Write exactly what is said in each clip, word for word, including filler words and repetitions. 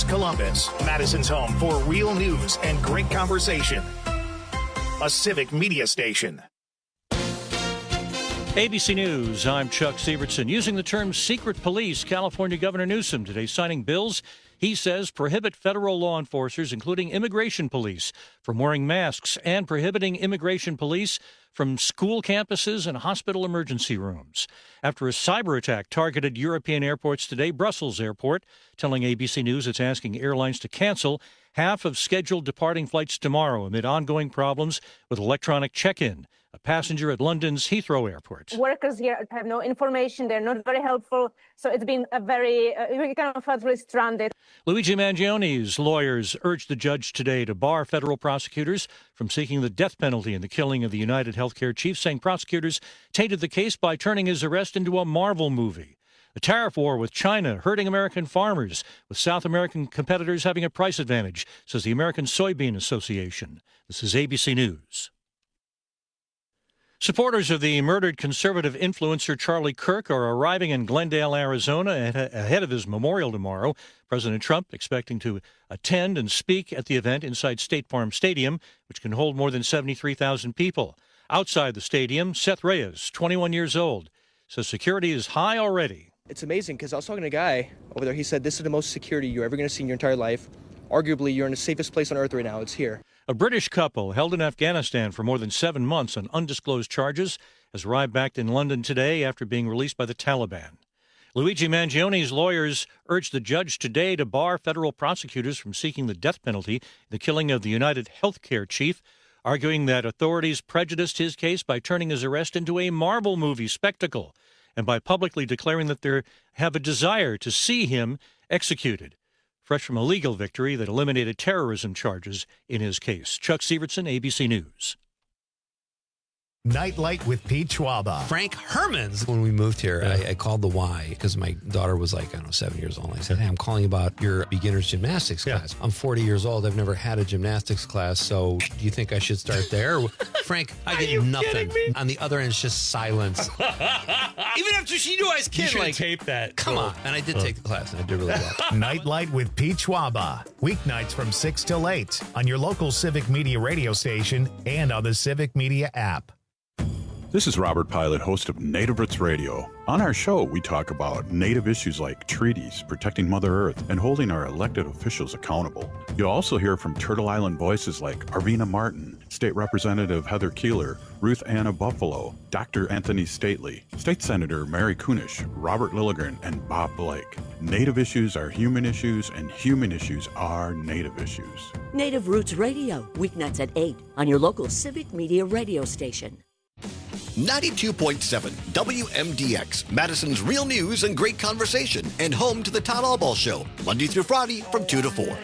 Columbus, Madison's home for real news and great conversation. A Civic Media station. A B C News, I'm Chuck Sievertson. Using the term secret police, California Governor Newsom today signing bills he says prohibit federal law enforcers, including immigration police, from wearing masks and prohibiting immigration police from school campuses and hospital emergency rooms. After a cyber attack targeted European airports today, Brussels Airport telling A B C News it's asking airlines to cancel half of scheduled departing flights tomorrow amid ongoing problems with electronic check-in. A passenger at London's Heathrow Airport. Workers here have no information. They're not very helpful. So it's been a very, uh, we kind of felt really stranded. Luigi Mangione's lawyers urged the judge today to bar federal prosecutors from seeking the death penalty in the killing of the United Healthcare chief, saying prosecutors tainted the case by turning his arrest into a Marvel movie. The tariff war with China hurting American farmers, with South American competitors having a price advantage, says the American Soybean Association. This is A B C News. Supporters of the murdered conservative influencer Charlie Kirk are arriving in Glendale, Arizona, ahead of his memorial tomorrow. President Trump expecting to attend and speak at the event inside State Farm Stadium, which can hold more than seventy-three thousand people. Outside the stadium, Seth Reyes, twenty-one years old, says security is high already. It's amazing because I was talking to a guy over there. He said this is the most security you're ever going to see in your entire life. Arguably, you're in the safest place on earth right now. It's here. A British couple held in Afghanistan for more than seven months on undisclosed charges has arrived back in London today after being released by the Taliban. Luigi Mangione's lawyers urged the judge today to bar federal prosecutors from seeking the death penalty in the killing of the United Healthcare chief, arguing that authorities prejudiced his case by turning his arrest into a Marvel movie spectacle and by publicly declaring that they have a desire to see him executed. Fresh from a legal victory that eliminated terrorism charges in his case. Chuck Sievertson, A B C News. Nightlight with Pete Schwaba. Frank Hermans. When we moved here, yeah. I, I called the Y because my daughter was like, I don't know, seven years old. I said, hey, I'm calling about your beginner's gymnastics yeah. class. I'm forty years old. I've never had a gymnastics class. So do you think I should start there? Frank, I get nothing. On the other end, it's just silence. Even after she knew I was kidding. You should like, tape that. Come on. And I did take the class, and I did really well. Nightlight with Pete Schwaba. Weeknights from six till eight on your local Civic Media radio station and on the Civic Media app. This is Robert Pilot, host of Native Roots Radio. On our show, we talk about Native issues like treaties, protecting Mother Earth, and holding our elected officials accountable. You'll also hear from Turtle Island voices like Arvina Martin, State Representative Heather Keeler, Ruth Anna Buffalo, Doctor Anthony Stately, State Senator Mary Kunish, Robert Lilligren, and Bob Blake. Native issues are human issues, and human issues are Native issues. Native Roots Radio, weeknights at eight on your local Civic Media radio station. ninety-two point seven W M D X, Madison's real news and great conversation, and home to the Todd Allball Show, Monday through Friday from two to four.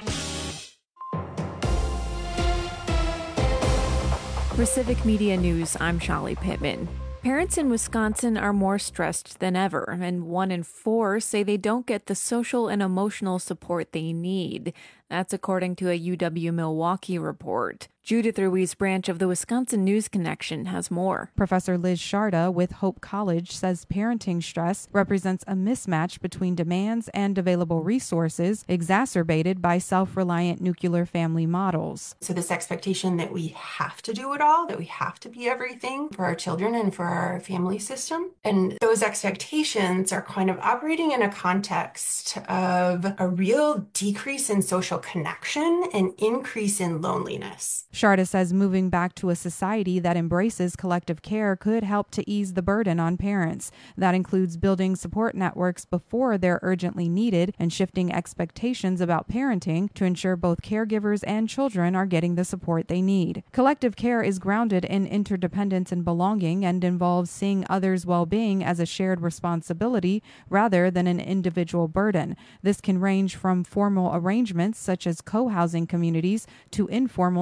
For Civic Media News, I'm Shali Pittman. Parents in Wisconsin are more stressed than ever, and one in four say they don't get the social and emotional support they need. That's according to a U W-Milwaukee report. Judith Ruiz Branch of the Wisconsin News Connection has more. Professor Liz Sharda with Hope College says parenting stress represents a mismatch between demands and available resources, exacerbated by self-reliant nuclear family models. So this expectation that we have to do it all, that we have to be everything for our children and for our family system. And those expectations are kind of operating in a context of a real decrease in social connection and increase in loneliness. Sharda says moving back to a society that embraces collective care could help to ease the burden on parents. That includes building support networks before they're urgently needed and shifting expectations about parenting to ensure both caregivers and children are getting the support they need. Collective care is grounded in interdependence and belonging and involves seeing others' well-being as a shared responsibility rather than an individual burden. This can range from formal arrangements such as co-housing communities to informal neighbor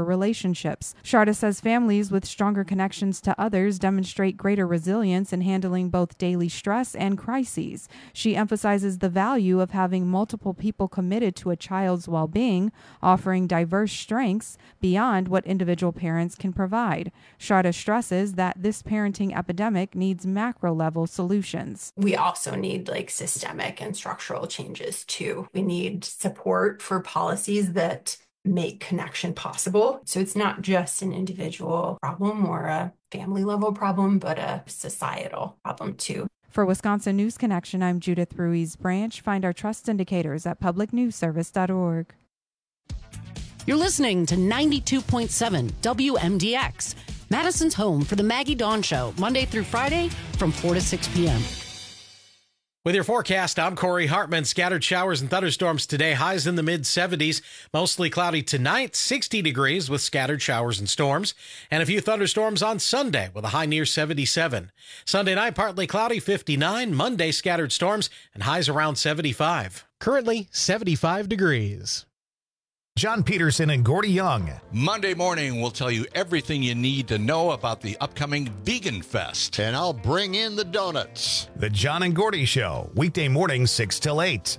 relationships. Sharda says families with stronger connections to others demonstrate greater resilience in handling both daily stress and crises. She emphasizes the value of having multiple people committed to a child's well-being, offering diverse strengths beyond what individual parents can provide. Sharda stresses that this parenting epidemic needs macro-level solutions. We also need like systemic and structural changes too. We need support for policies that make connection possible. So it's not just an individual problem or a family level problem, but a societal problem too. For Wisconsin News Connection, I'm Judith Ruiz Branch. Find our trust indicators at public news service dot org. You're listening to ninety-two point seven W M D X, Madison's home for the Maggie Dawn Show, Monday through Friday from four to six p.m. With your forecast, I'm Corey Hartman. Scattered showers and thunderstorms today, highs in the mid seventies. Mostly cloudy tonight, sixty degrees with scattered showers and storms. And a few thunderstorms on Sunday with a high near seventy-seven. Sunday night, partly cloudy, fifty-nine. Monday, scattered storms and highs around seventy-five. Currently, seventy-five degrees. John Peterson and Gordy Young. Monday morning, we'll tell you everything you need to know about the upcoming Vegan Fest. And I'll bring in the donuts. The John and Gordy Show, weekday mornings six till eight.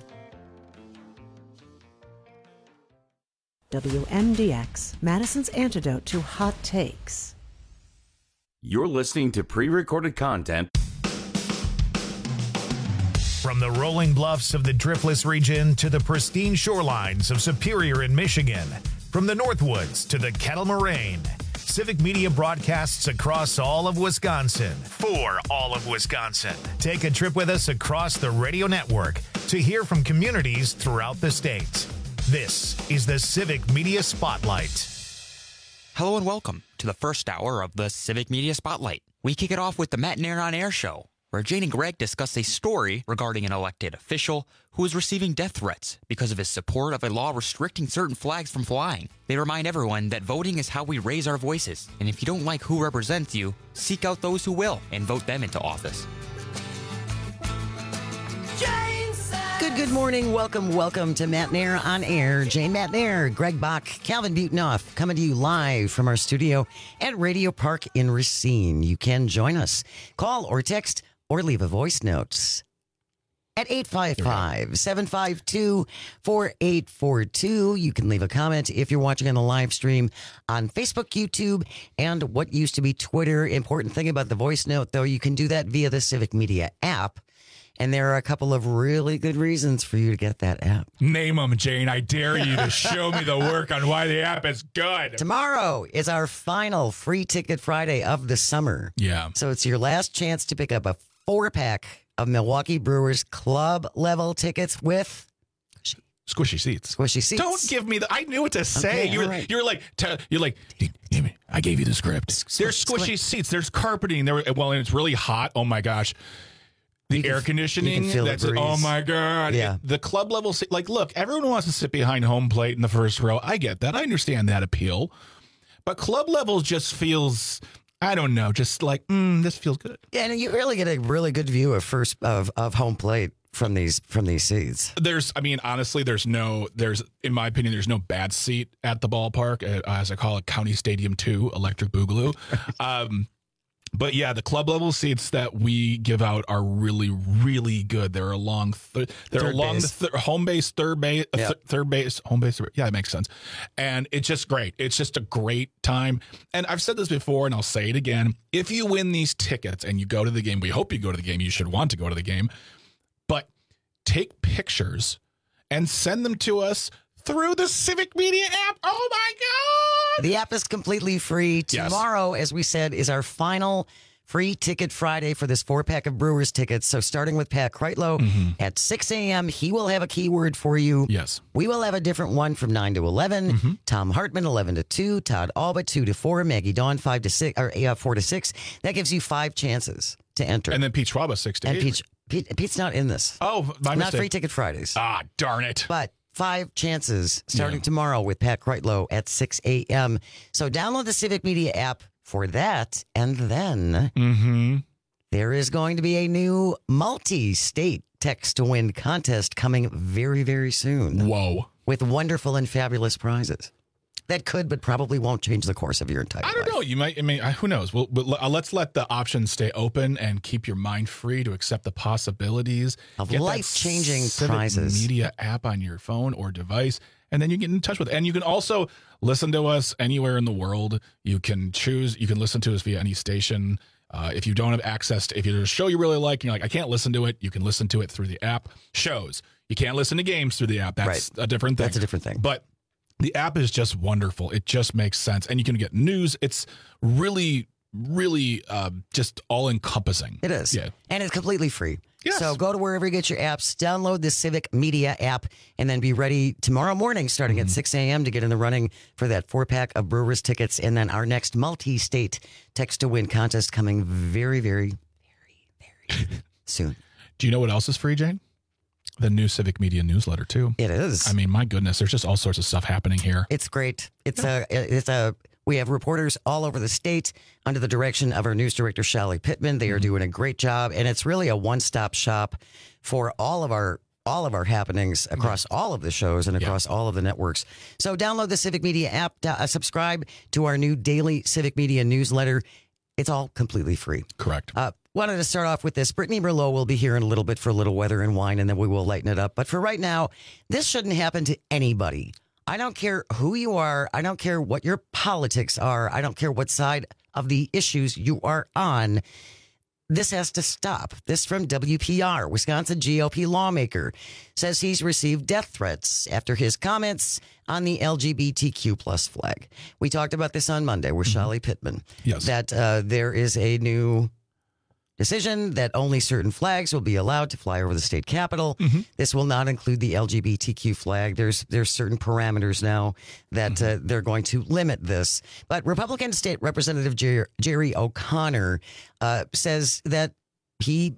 W M D X, Madison's antidote to hot takes. You're listening to pre-recorded content. From the rolling bluffs of the Driftless region to the pristine shorelines of Superior in Michigan, from the Northwoods to the Kettle Moraine, Civic Media broadcasts across all of Wisconsin for all of Wisconsin. Take a trip with us across the radio network to hear from communities throughout the state. This is the Civic Media Spotlight. Hello and welcome to the first hour of the Civic Media Spotlight. We kick it off with the Matt Nair on Air show, where Jane and Greg discuss a story regarding an elected official who is receiving death threats because of his support of a law restricting certain flags from flying. They remind everyone that voting is how we raise our voices, and if you don't like who represents you, seek out those who will and vote them into office. Good, good morning. Welcome, welcome to Matt Nair on Air. Jane Matt Nair, Greg Bach, Calvin Butenoff, coming to you live from our studio at Radio Park in Racine. You can join us. Call or text or leave a voice note at eight five five, seven five two, four eight four two. You can leave a comment if you're watching on the live stream on Facebook, YouTube, and what used to be Twitter. Important thing about the voice note, though, you can do that via the Civic Media app. And there are a couple of really good reasons for you to get that app. Name them, Jane. I dare you to show me the work on why the app is good. Tomorrow is our final Free Ticket Friday of the summer. Yeah. So it's your last chance to pick up a four-pack of Milwaukee Brewers club-level tickets with squishy seats. Squishy seats. Don't give me the. I knew what to say. Okay, you're, right. you're like, t- you're like. I gave you the script. There's squishy seats. There's carpeting. There. Well, and it's really hot. Oh my gosh. The You air can- conditioning. you can feel the that's breeze. Oh my god. Yeah. It- the club level. seat- Like, look, everyone wants to sit behind home plate in the first row. I get that. I understand that appeal. But club level just feels. I don't know. Just like, mm, this feels good. Yeah, and you really get a really good view of first of, of home plate from these from these seats. There's, I mean, honestly, there's no, there's, in my opinion, there's no bad seat at the ballpark, uh, as I call it, County Stadium two, Electric Boogaloo. um, but yeah, the club level seats that we give out are really, really good. They're along, th- they're Third along base. the th- home base, third base, uh, Yeah. th- third base, home base. Yeah, that makes sense. And it's just great. It's just a great time. And I've said this before, and I'll say it again. If you win these tickets and you go to the game, we hope you go to the game. You should want to go to the game. But take pictures and send them to us through the Civic Media app. Oh my God! The app is completely free. Yes. Tomorrow, as we said, is our final Free Ticket Friday for this four pack of Brewers tickets. So starting with Pat Kreitlow Mm-hmm. at six a.m., he will have a keyword for you. Yes. We will have a different one from nine to eleven. Mm-hmm. Tom Hartman, eleven to two. Todd Alba, two to four. Maggie Dawn, five to six, or uh, four to six. That gives you five chances to enter. And then Pete Schwab, six to And eight. Pete, Pete, Pete's not in this. Oh, my Not mistake. Free Ticket Fridays. Ah, darn it. But five chances starting Yeah. tomorrow with Pat Kreitlow at six a.m. So download the Civic Media app for that. And then Mm-hmm. there is going to be a new multi-state text to win contest coming very, very soon. Whoa. With wonderful and fabulous prizes. that could, but probably won't change the course of your entire life. I don't know. You might. I mean, who knows? Well, but let's let the options stay open and keep your mind free to accept the possibilities of Get that life-changing Civic prizes. Media app on your phone or device, and then you get in touch with it. And you can also listen to us anywhere in the world. You can choose. You can listen to us via any station. Uh, if you don't have access to, if there's a show you really like, and you're like, I can't listen to it, you can listen to it through the app. Shows. You can't listen to games through the app. That's Right. a different thing. That's a different thing. But the app is just wonderful. It just makes sense. And you can get news. It's really, really uh, just all encompassing. It is. Yeah. And it's completely free. Yes. So go to wherever you get your apps, download the Civic Media app, and then be ready tomorrow morning starting Mm-hmm. at six a.m. to get in the running for that four-pack of Brewers tickets. And then our next multi-state text-to-win contest coming very, very, very, very soon. Do you know what else is free, Jane? The new Civic Media newsletter, too. It is. I mean, my goodness, there's just all sorts of stuff happening here. It's great. It's a, it's a, we have reporters all over the state under the direction of our news director, Shelly Pittman. They are doing a great job, and it's really a one-stop shop for all of our all of our happenings across all of the shows and across all of the networks. So download the Civic Media app, uh, subscribe to our new daily Civic Media newsletter. It's all completely free. Correct. Uh, wanted to start off with this. Brittany Merlot will be here in a little bit for a little weather and wine, and then we will lighten it up. But for right now, this shouldn't happen to anybody. I don't care who you are. I don't care what your politics are. I don't care what side of the issues you are on. This has to stop. This from W P R. Wisconsin G O P lawmaker says he's received death threats after his comments on the L G B T Q plus flag. We talked about this on Monday with Shelly Pittman. Yes. That uh, there is a new decision that only certain flags will be allowed to fly over the state capitol. Mm-hmm. This will not include the L G B T Q flag. There's there's certain parameters now that Mm-hmm. uh, they're going to limit this. But Republican State Representative Jer- Jerry O'Connor uh, says that he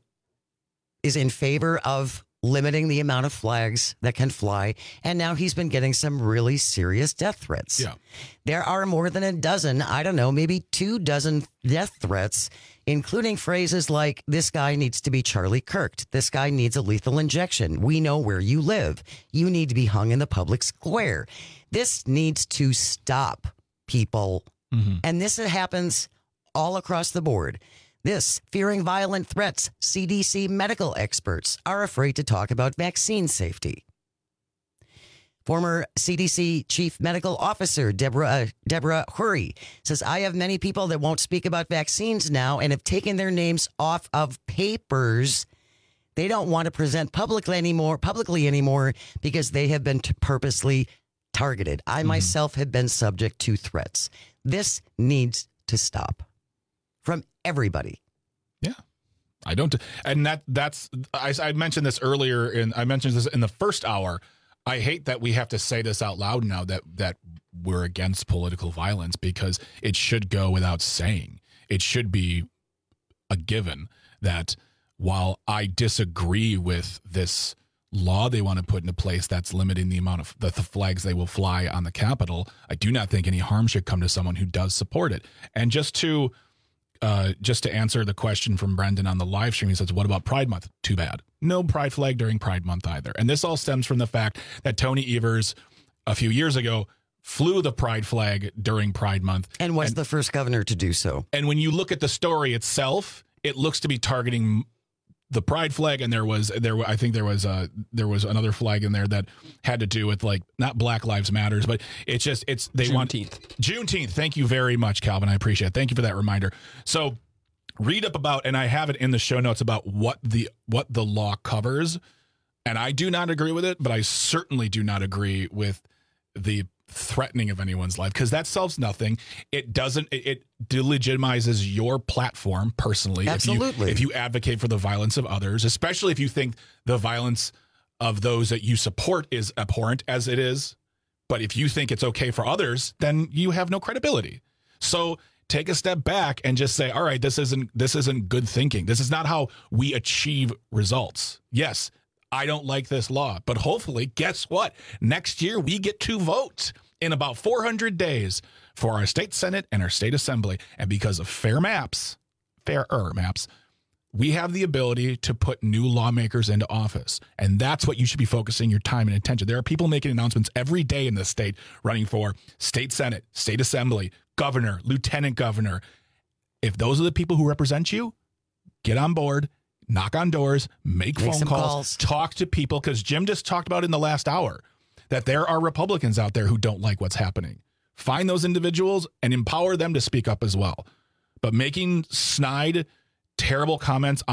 is in favor of limiting the amount of flags that can fly. And now he's been getting some really serious death threats. Yeah. There are more than a dozen, I don't know, maybe two dozen death threats, including phrases like, this guy needs to be Charlie Kirked. This guy needs a lethal injection. We know where you live. You need to be hung in the public square. This needs to stop, people. Mm-hmm. And this happens all across the board. This, fearing violent threats, C D C medical experts are afraid to talk about vaccine safety. Former C D C Chief Medical Officer Deborah uh, Deborah Hurry says, I have many people that won't speak about vaccines now and have taken their names off of papers. They don't want to present publicly anymore, publicly anymore because they have been t- purposely targeted. I Mm-hmm. myself have been subject to threats. This needs to stop from everybody. Yeah. I don't, and that that's, I, I mentioned this earlier in, I mentioned this in the first hour. I hate that we have to say this out loud now that, that we're against political violence, because it should go without saying. It should be a given that while I disagree with this law they want to put into place that's limiting the amount of the, the flags they will fly on the Capitol, I do not think any harm should come to someone who does support it. And just to, Uh, just to answer the question from Brendan on the live stream, he says, what about Pride Month? Too bad. No pride flag during Pride Month either. And this all stems from the fact that Tony Evers a few years ago flew the pride flag during Pride Month. And was and, the first governor to do so. And when you look at the story itself, it looks to be targeting the pride flag. And there was, there, I think there was a, there was another flag in there that had to do with, like, not Black Lives Matters, but it's just, it's, they want Juneteenth. Juneteenth. Thank you very much, Calvin. I appreciate it. Thank you for that reminder. So read up about, and I have it in the show notes about what the, what the law covers. And I do not agree with it, but I certainly do not agree with the threatening of anyone's life, because that solves nothing. It doesn't, it, it delegitimizes your platform personally. Absolutely. If you, if you advocate for the violence of others, especially if you think the violence of those that you support is abhorrent, as it is. But if you think it's okay for others, then you have no credibility. So take a step back and just say, all right, this isn't, this isn't good thinking. This is not how we achieve results. Yes, I don't like this law, but hopefully, guess what? Next year, we get to vote in about four hundred days for our state Senate and our state assembly. And because of fair maps, fairer maps, we have the ability to put new lawmakers into office. And that's what you should be focusing your time and attention. There are people making announcements every day in this state running for state senate, state assembly, governor, lieutenant governor. If those are the people who represent you, get on board, knock on doors, make, make phone calls, calls, talk to people. Because Jim just talked about in the last hour that there are Republicans out there who don't like what's happening. Find those individuals and empower them to speak up as well. But making snide, terrible comments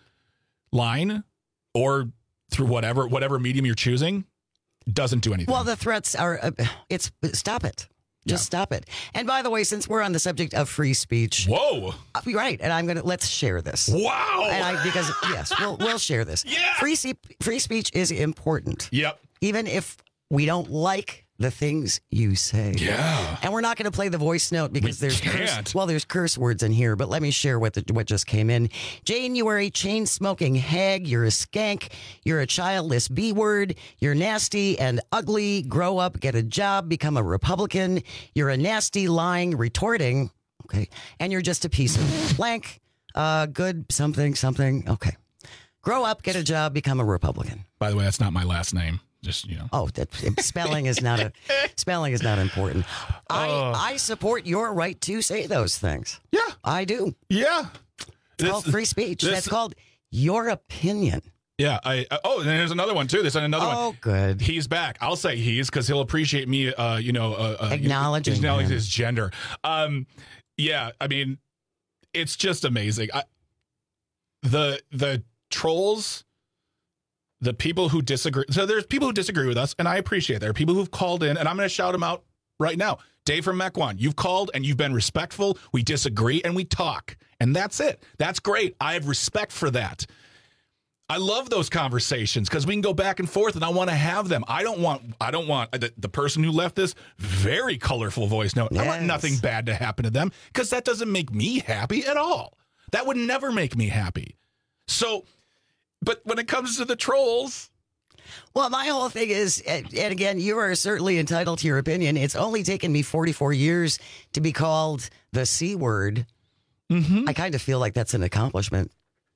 online or through whatever whatever medium you're choosing doesn't do anything. Well, the threats are, uh, it's, stop it. Just yeah. stop it. And by the way, since we're on the subject of free speech. Whoa. Uh, right. And I'm going to, let's share this. Wow. And I, because, yes, we'll, we'll share this. Yeah. Free, free speech is important. Yep. Even if we don't like the things you say. Yeah. And we're not going to play the voice note because we there's can't. curse, well, there's curse words in here, but let me share what the, what just came in. Jane, you are a chain smoking hag. You're a skank. You're a childless B word. You're nasty and ugly. Grow up, get a job, become a Republican. You're a nasty, lying, retorting. Okay. And you're just a piece of blank. Uh, good something, something. Okay. Grow up, get a job, become a Republican. By the way, that's not my last name. Just, you know. Oh, that, spelling is not a spelling is not important. I uh, I support your right to say those things. Yeah, I do. Yeah, it's this, called free speech. This, That's called your opinion. Yeah. I uh, oh, and there's another one too. There's another oh, one. Oh, good. He's back. I'll say he's because he'll appreciate me. Uh, you know, uh, uh, acknowledging, acknowledging his gender. Um, yeah. I mean, it's just amazing. I, the the trolls. The people who disagree. So there's people who disagree with us, and I appreciate it. There are people who've called in, and I'm going to shout them out right now. Dave from Mequon, you've called and you've been respectful. We disagree and we talk, and that's it. That's great. I have respect for that. I love those conversations because we can go back and forth, and I want to have them. I don't want. I don't want the, the person who left this very colorful voice note. Yes. I want nothing bad to happen to them because that doesn't make me happy at all. That would never make me happy. So. But when it comes to the trolls. Well, my whole thing is, and again, you are certainly entitled to your opinion. It's only taken me forty-four years to be called the C word. Mm-hmm. I kind of feel like that's an accomplishment.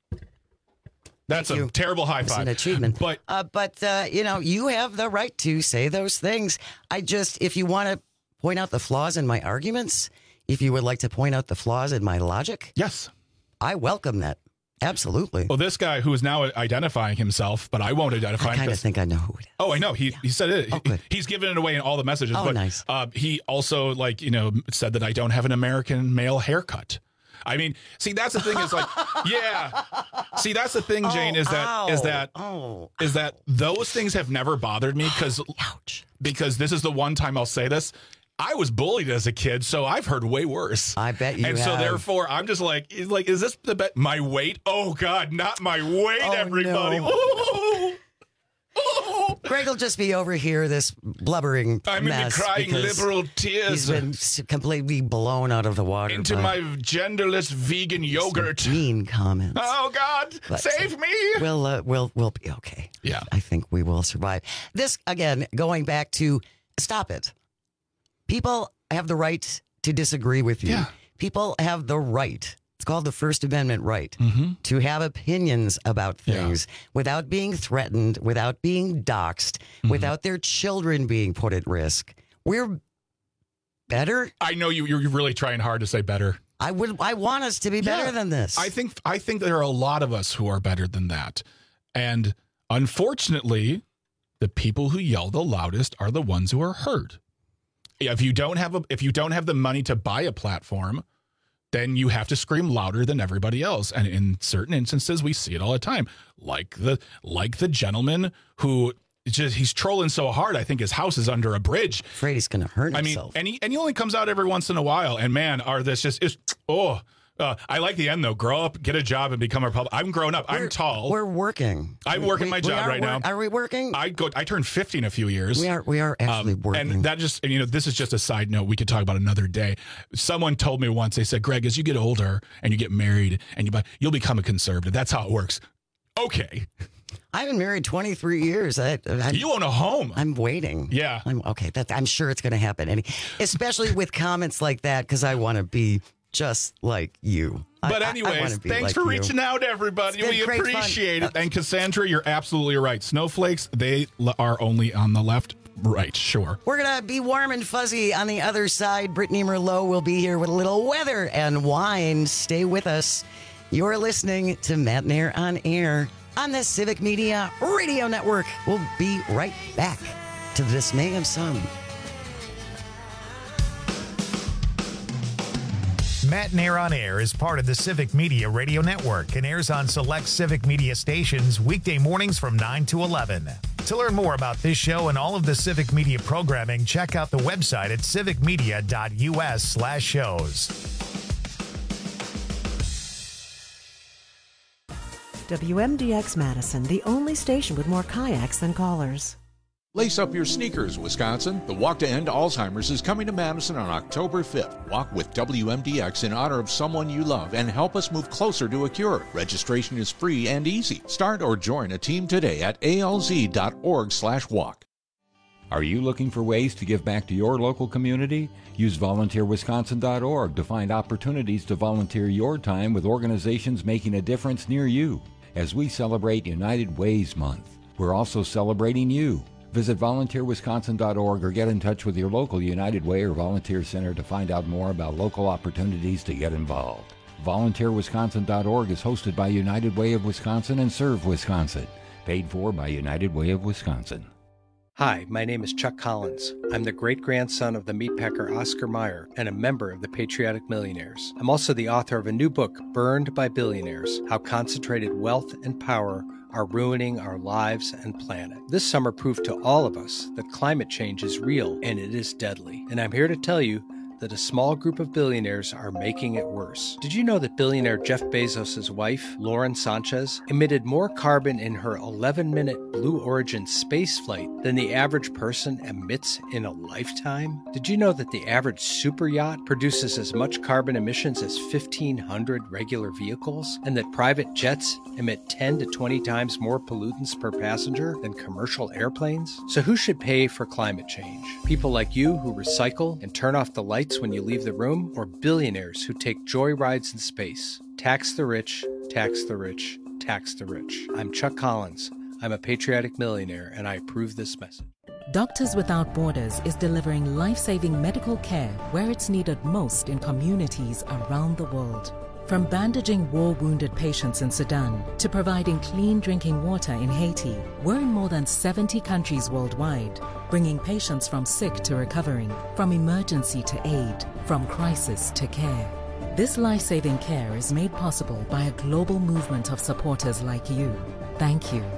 That's Thank a you. terrible high It's five. an achievement. But, uh, but uh, you know, you have the right to say those things. I just, if you want to point out the flaws in my arguments, if you would like to point out the flaws in my logic. Yes. I welcome that. Absolutely. Well, this guy who is now identifying himself, but I won't identify him. I kind of think I know who it is. Oh, I know. He yeah. he said it. Oh, he, he's given it away in all the messages. Oh, but, nice. Uh, he also, like, you know, said that I don't have an American male haircut. I mean, see, that's the thing is like, yeah. See, that's the thing, Jane, oh, is that ow. is that oh, is that those things have never bothered me because because this is the one time I'll say this. I was bullied as a kid, so I've heard way worse. I bet you And have. so therefore, I'm just like, is like, is this the bet? My weight? Oh God, not my weight, oh, everybody. No. Oh, oh. Greg will just be over here, this blubbering I'm mess. in the crying liberal tears. He's been completely blown out of the water. Into by my genderless vegan yogurt. Mean comments. Oh God, but save me. We'll, uh, we'll, we'll be okay. Yeah. I think we will survive. This, again, going back to stop it. People have the right to disagree with you. Yeah. People have the right. It's called the First Amendment right mm-hmm. to have opinions about things yeah. without being threatened, without being doxxed, mm-hmm. without their children being put at risk. We're better. I know you. You're really trying hard to say better. I would. I want us to be better yeah. than this. I think. I think there are a lot of us who are better than that, and unfortunately, the people who yell the loudest are the ones who are heard. If you don't have a, if you don't have the money to buy a platform, then you have to scream louder than everybody else. And in certain instances, we see it all the time, like the like the gentleman who just he's trolling so hard. I think his house is under a bridge. Afraid he's going to hurt I himself. mean, and he and he only comes out every once in a while. And man, are this just is oh. Uh, I like the end though. Grow up, get a job, and become a Republican. I'm grown up. We're, I'm tall. We're working. I'm working we, my job right work, now. Are we working? I go. I turn fifty in a few years. We are. We are actually um, working. And that just, you know, this is just a side note. We could talk about another day. Someone told me once. They said, "Greg, as you get older and you get married and you buy, you'll become a conservative. That's how it works." Okay. I've been married twenty-three years. I, I'm, you own a home. I'm waiting. Yeah. I'm okay. That I'm sure it's going to happen. And especially with comments like that, because I want to be just like you. But I- I- I anyways, wanna be thanks like for you. reaching out, everybody. It's been We great fun. appreciate it. And Cassandra, you're absolutely right. Snowflakes, they l- are only on the left, right, sure. We're going to be warm and fuzzy on the other side. Brittany Merlot will be here with a little weather and wine. Stay with us. You're listening to Matt and Air on Air on the Civic Media Radio Network. We'll be right back to the dismay of some. Matt and Air on Air is part of the Civic Media Radio Network and airs on select Civic Media stations weekday mornings from nine to eleven. To learn more about this show and all of the Civic Media programming, check out the website at civicmedia.us slash shows. W M D X Madison, the only station with more kayaks than callers. Lace up your sneakers, Wisconsin. The Walk to End Alzheimer's is coming to Madison on October fifth. Walk with W M D X in honor of someone you love and help us move closer to a cure. Registration is free and easy. Start or join a team today at A L Z dot org slash walk. Are you looking for ways to give back to your local community? Use volunteer wisconsin dot org to find opportunities to volunteer your time with organizations making a difference near you. As we celebrate United Ways Month, we're also celebrating you. Visit volunteer wisconsin dot org or get in touch with your local United Way or Volunteer Center to find out more about local opportunities to get involved. volunteer wisconsin dot org is hosted by United Way of Wisconsin and Serve Wisconsin. Paid for by United Way of Wisconsin. Hi, my name is Chuck Collins. I'm the great-grandson of the meatpacker Oscar Mayer and a member of the Patriotic Millionaires. I'm also the author of a new book, Burned by Billionaires: How Concentrated Wealth and Power are ruining our lives and planet. This summer proved to all of us that climate change is real and it is deadly. And I'm here to tell you that a small group of billionaires are making it worse. Did you know that billionaire Jeff Bezos' wife, Lauren Sanchez, emitted more carbon in her eleven-minute Blue Origin space flight than the average person emits in a lifetime? Did you know that the average super yacht produces as much carbon emissions as fifteen hundred regular vehicles, and that private jets emit ten to twenty times more pollutants per passenger than commercial airplanes? So who should pay for climate change? People like you who recycle and turn off the lights when you leave the room, or billionaires who take joy rides in space? Tax the rich, tax the rich, tax the rich. I'm Chuck Collins. I'm a patriotic millionaire, and I approve this message. Doctors Without Borders is delivering life-saving medical care where it's needed most in communities around the world. From bandaging war-wounded patients in Sudan to providing clean drinking water in Haiti, we're in more than seventy countries worldwide, bringing patients from sick to recovering, from emergency to aid, from crisis to care. This life-saving care is made possible by a global movement of supporters like you. Thank you.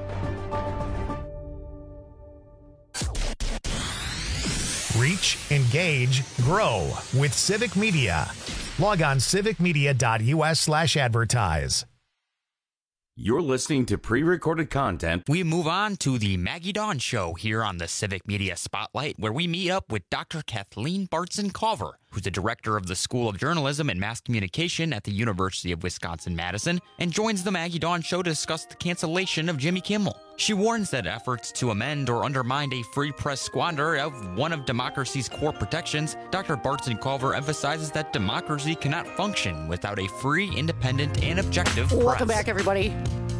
Reach, engage, grow with Civic Media. Log on civicmedia.us slash advertise. You're listening to pre-recorded content. We move on to the Maggie Dawn Show here on the Civic Media Spotlight, where we meet up with Doctor Kathleen Bartzen-Culver, who's the director of the School of Journalism and Mass Communication at the University of Wisconsin-Madison, and joins the Maggie Dawn Show to discuss the cancellation of Jimmy Kimmel. She warns that efforts to amend or undermine a free press squander of one of democracy's core protections. Doctor Bartzen-Culver emphasizes that democracy cannot function without a free, independent, and objective press. Welcome back, everybody.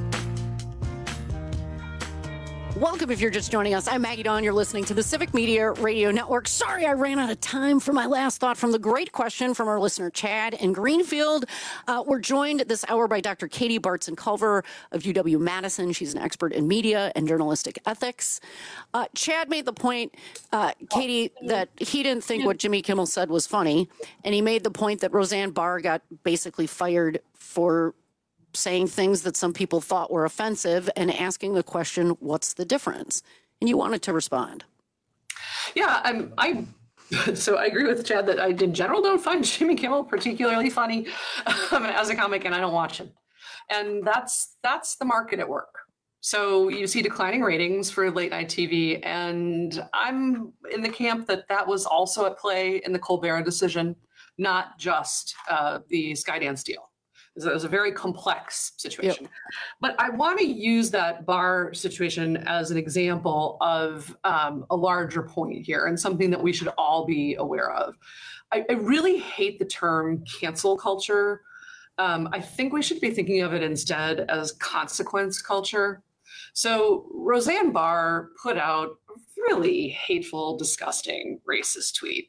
Welcome if you're just joining us. I'm Maggie Dawn. You're listening to the Civic Media Radio Network. Sorry I ran out of time for my last thought from the great question from our listener, Chad in Greenfield. Uh, we're joined this hour by Doctor Katie Bartzen-Culver of U W-Madison. She's an expert in media and journalistic ethics. Uh, Chad made the point, uh, Katie, that he didn't think what Jimmy Kimmel said was funny. And he made the point that Roseanne Barr got basically fired for saying things that some people thought were offensive and asking the question, what's the difference? And you wanted to respond. Yeah, I'm, I, so I agree with Chad that I, in general, don't find Jimmy Kimmel particularly funny um, as a comic, and I don't watch him. And that's, that's the market at work. So you see declining ratings for late night T V, and I'm in the camp that that was also at play in the Colbert decision, not just uh, the Skydance deal. It was a very complex situation. Yep. But I want to use that bar situation as an example of um, a larger point here and something that we should all be aware of. I, I really hate the term cancel culture. Um, I think we should be thinking of it instead as consequence culture. So Roseanne Barr put out a really hateful, disgusting, racist tweet.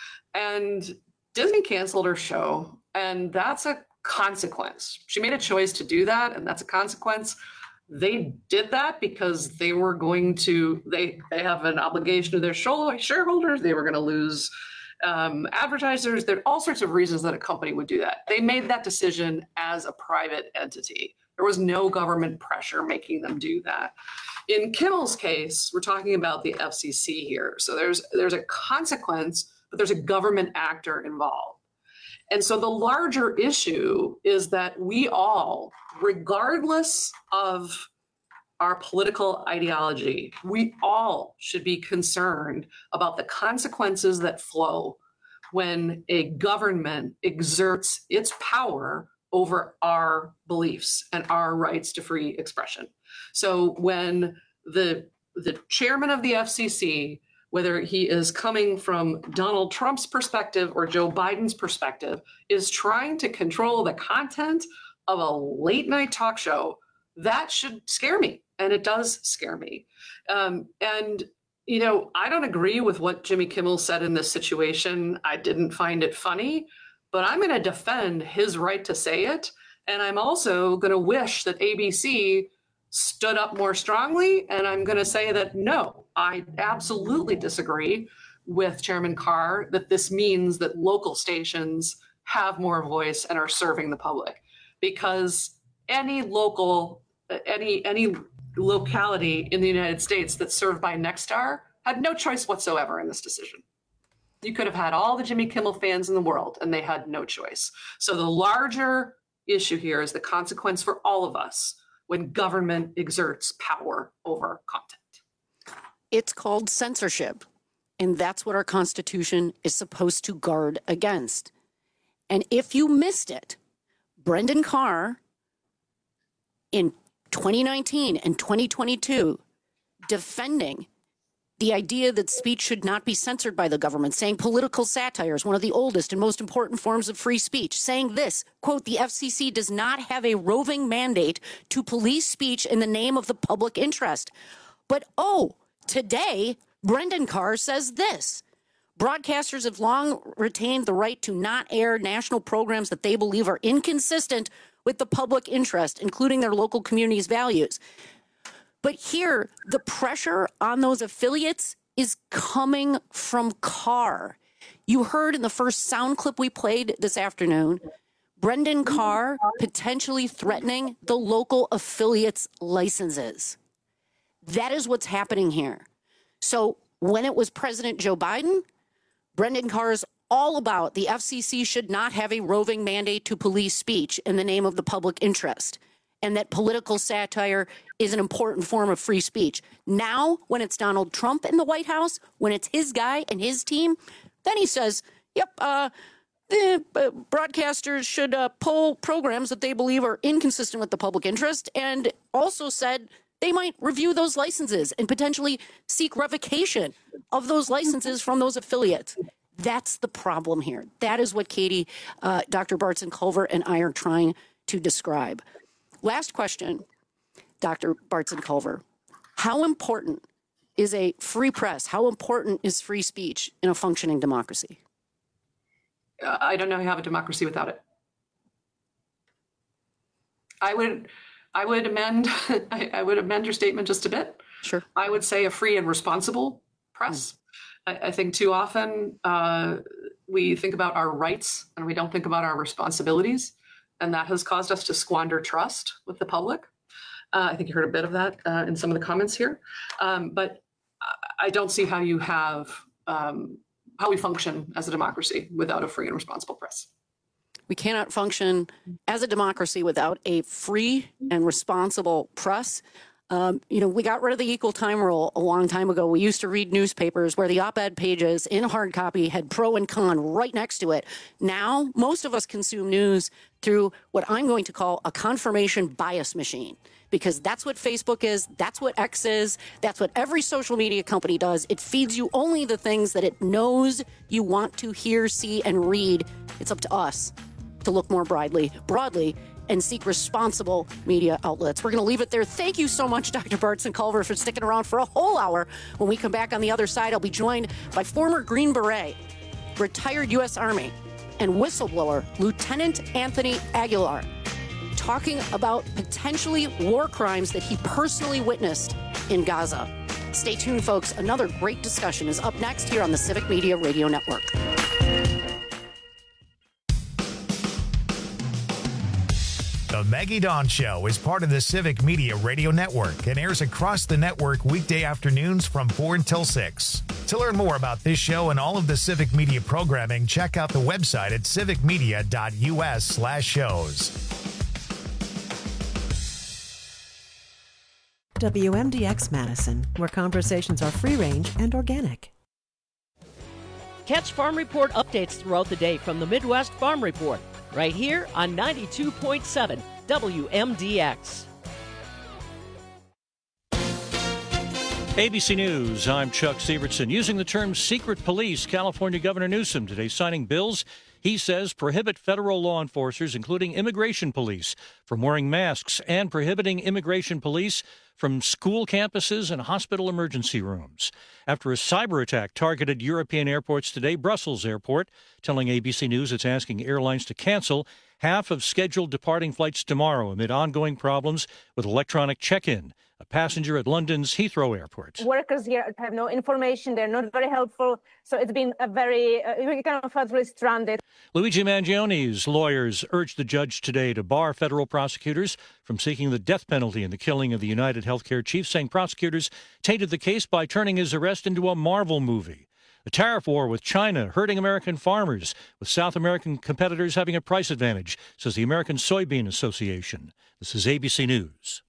And Disney canceled her show, and that's a consequence. She made a choice to do that, and that's a consequence. They did that because they were going to, they, they have an obligation to their shareholders. They were going to lose um, advertisers. There are all sorts of reasons that a company would do that. They made that decision as a private entity. There was no government pressure making them do that. In Kimmel's case, we're talking about the F C C here. So there's there's a consequence, but there's a government actor involved. And so the larger issue is that we all, regardless of our political ideology, we all should be concerned about the consequences that flow when a government exerts its power over our beliefs and our rights to free expression. So when the, the chairman of the F C C, whether he is coming from Donald Trump's perspective or Joe Biden's perspective, is trying to control the content of a late night talk show, that should scare me. And it does scare me. Um, and, you know, I don't agree with what Jimmy Kimmel said in this situation. I didn't find it funny, but I'm going to defend his right to say it. And I'm also going to wish that A B C stood up more strongly. And I'm going to say that, no, I absolutely disagree with Chairman Carr that this means that local stations have more voice and are serving the public, because any local, any, any locality in the United States that's served by Nexstar had no choice whatsoever in this decision. You could have had all the Jimmy Kimmel fans in the world and they had no choice. So the larger issue here is the consequence for all of us when government exerts power over content. It's called censorship, and that's what our Constitution is supposed to guard against. And if you missed it, Brendan Carr in twenty nineteen and twenty twenty-two defending the idea that speech should not be censored by the government, saying political satire is one of the oldest and most important forms of free speech, saying this, quote, the F C C does not have a roving mandate to police speech in the name of the public interest. But, oh, today, Brendan Carr says this. Broadcasters have long retained the right to not air national programs that they believe are inconsistent with the public interest, including their local community's values. But here, the pressure on those affiliates is coming from Carr. You heard in the first sound clip we played this afternoon, Brendan Carr potentially threatening the local affiliates' licenses. That is what's happening here. So when it was President Joe Biden, Brendan Carr is all about the F C C should not have a roving mandate to police speech in the name of the public interest, and that political satire is an important form of free speech. Now, when it's Donald Trump in the White House, when it's his guy and his team, then he says, yep, uh, the uh, broadcasters should uh, pull programs that they believe are inconsistent with the public interest, and also said they might review those licenses and potentially seek revocation of those licenses from those affiliates. That's the problem here. That is what Katie, uh, Doctor Bartson-Culver, and I are trying to describe. Last question, Doctor Bartson-Culver. How important is a free press? How important is free speech in a functioning democracy? Uh, I don't know how you have a democracy without it. I would, I would amend, I, I would amend your statement just a bit. Sure. I would say a free and responsible press. Mm. I, I think too often uh, we think about our rights and we don't think about our responsibilities. And that has caused us to squander trust with the public. Uh, I think you heard a bit of that uh, in some of the comments here. Um, but I don't see how you have, um, how we function as a democracy without a free and responsible press. We cannot function as a democracy without a free and responsible press. Um, you know, we got rid of the equal time rule a long time ago. We used to read newspapers where the op-ed pages in hard copy had pro and con right next to it. Now, most of us consume news through what I'm going to call a confirmation bias machine, because that's what Facebook is, that's what X is, that's what every social media company does. It feeds you only the things that it knows you want to hear, see, and read. It's up to us to look more broadly, broadly and seek responsible media outlets. We're going to leave it there. Thank you so much, Doctor Bartson Culver, for sticking around for a whole hour. When we come back on the other side, I'll be joined by former Green Beret, retired U S Army, and whistleblower Lieutenant Anthony Aguilar, talking about potentially war crimes that he personally witnessed in Gaza. Stay tuned, folks. Another great discussion is up next here on the Civic Media Radio Network. The Maggie Dawn Show is part of the Civic Media Radio Network and airs across the network weekday afternoons from four until six. To learn more about this show and all of the Civic Media programming, check out the website at civicmedia.us slash shows. W M D X Madison, where conversations are free-range and organic. Catch Farm Report updates throughout the day from the Midwest Farm Report, right here on ninety-two point seven W M D X. A B C News, I'm Chuck Sievertson. Using the term secret police, California Governor Newsom today signing bills he says prohibit federal law enforcers, including immigration police, from wearing masks and prohibiting immigration police from school campuses and hospital emergency rooms. After a cyber attack targeted European airports today, Brussels Airport telling A B C News it's asking airlines to cancel half of scheduled departing flights tomorrow amid ongoing problems with electronic check-in. A passenger at London's Heathrow Airport. Workers here have no information. They're not very helpful. So it's been a very, uh, we kind of felt really stranded. Luigi Mangioni's lawyers urged the judge today to bar federal prosecutors from seeking the death penalty in the killing of the United Healthcare chief, saying prosecutors tainted the case by turning his arrest into a Marvel movie. A tariff war with China hurting American farmers, with South American competitors having a price advantage, says the American Soybean Association. This is A B C News.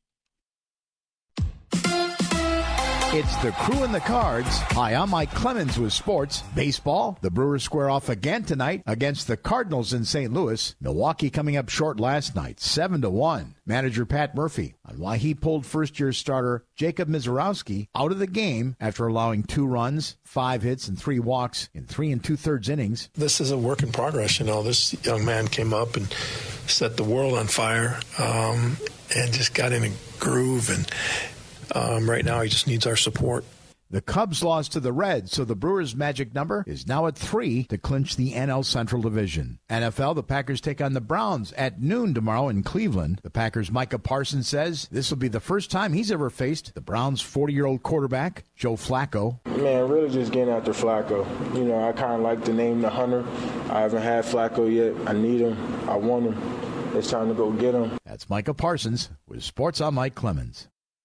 It's the Crew and the Cards. Hi, I'm Mike Clemens with sports. Baseball, the Brewers square off again tonight against the Cardinals in Saint Louis. Milwaukee coming up short last night, seven to one. Manager Pat Murphy on why he pulled first-year starter Jacob Mizorowski out of the game after allowing two runs, five hits, and three walks in three and two-thirds innings. This is a work in progress. You know, this young man came up and set the world on fire um, and just got in a groove, and Um, right now, he just needs our support. The Cubs lost to the Reds, so the Brewers' magic number is now at three to clinch the N L Central Division. N F L, the Packers take on the Browns at noon tomorrow in Cleveland. The Packers' Micah Parsons says this will be the first time he's ever faced the Browns' forty-year-old quarterback, Joe Flacco. Man, really just getting after Flacco. You know, I kind of like the name The Hunter. I haven't had Flacco yet. I need him. I want him. It's time to go get him. That's Micah Parsons with Sports. I'm Mike Clemens.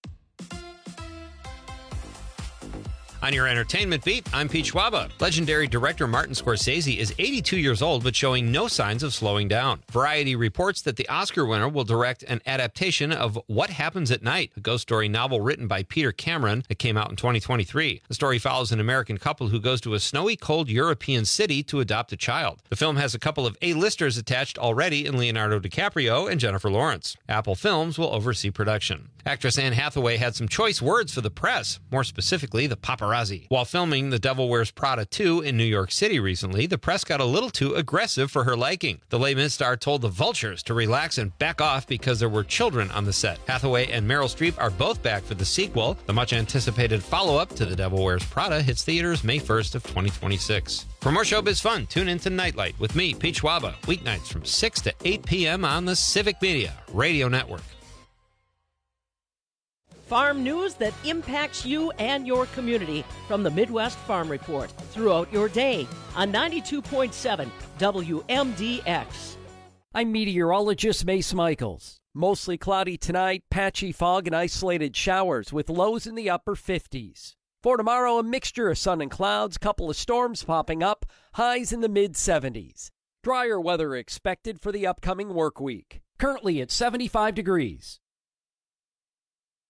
On your entertainment beat, I'm Pete Schwaba. Legendary director Martin Scorsese is eighty-two years old, but showing no signs of slowing down. Variety reports that the Oscar winner will direct an adaptation of What Happens at Night, a ghost story novel written by Peter Cameron that came out in twenty twenty-three. The story follows an American couple who goes to a snowy, cold European city to adopt a child. The film has a couple of A-listers attached already in Leonardo DiCaprio and Jennifer Lawrence. Apple Films will oversee production. Actress Anne Hathaway had some choice words for the press, more specifically the paparazzi. While filming The Devil Wears Prada two in New York City recently, the press got a little too aggressive for her liking. The Les Mis star told the Vultures to relax and back off because there were children on the set. Hathaway and Meryl Streep are both back for the sequel. The much-anticipated follow-up to The Devil Wears Prada hits theaters May first of twenty twenty-six. For more showbiz fun, tune in to Nightlight with me, Pete Schwaba, weeknights from six to eight p.m. on the Civic Media Radio Network. Farm news that impacts you and your community from the Midwest Farm Report throughout your day on ninety-two point seven W M D X. I'm meteorologist Mace Michaels. Mostly cloudy tonight, patchy fog and isolated showers with lows in the upper fifties. For tomorrow, a mixture of sun and clouds, couple of storms popping up, highs in the mid seventies. Drier weather expected for the upcoming work week. Currently at seventy-five degrees.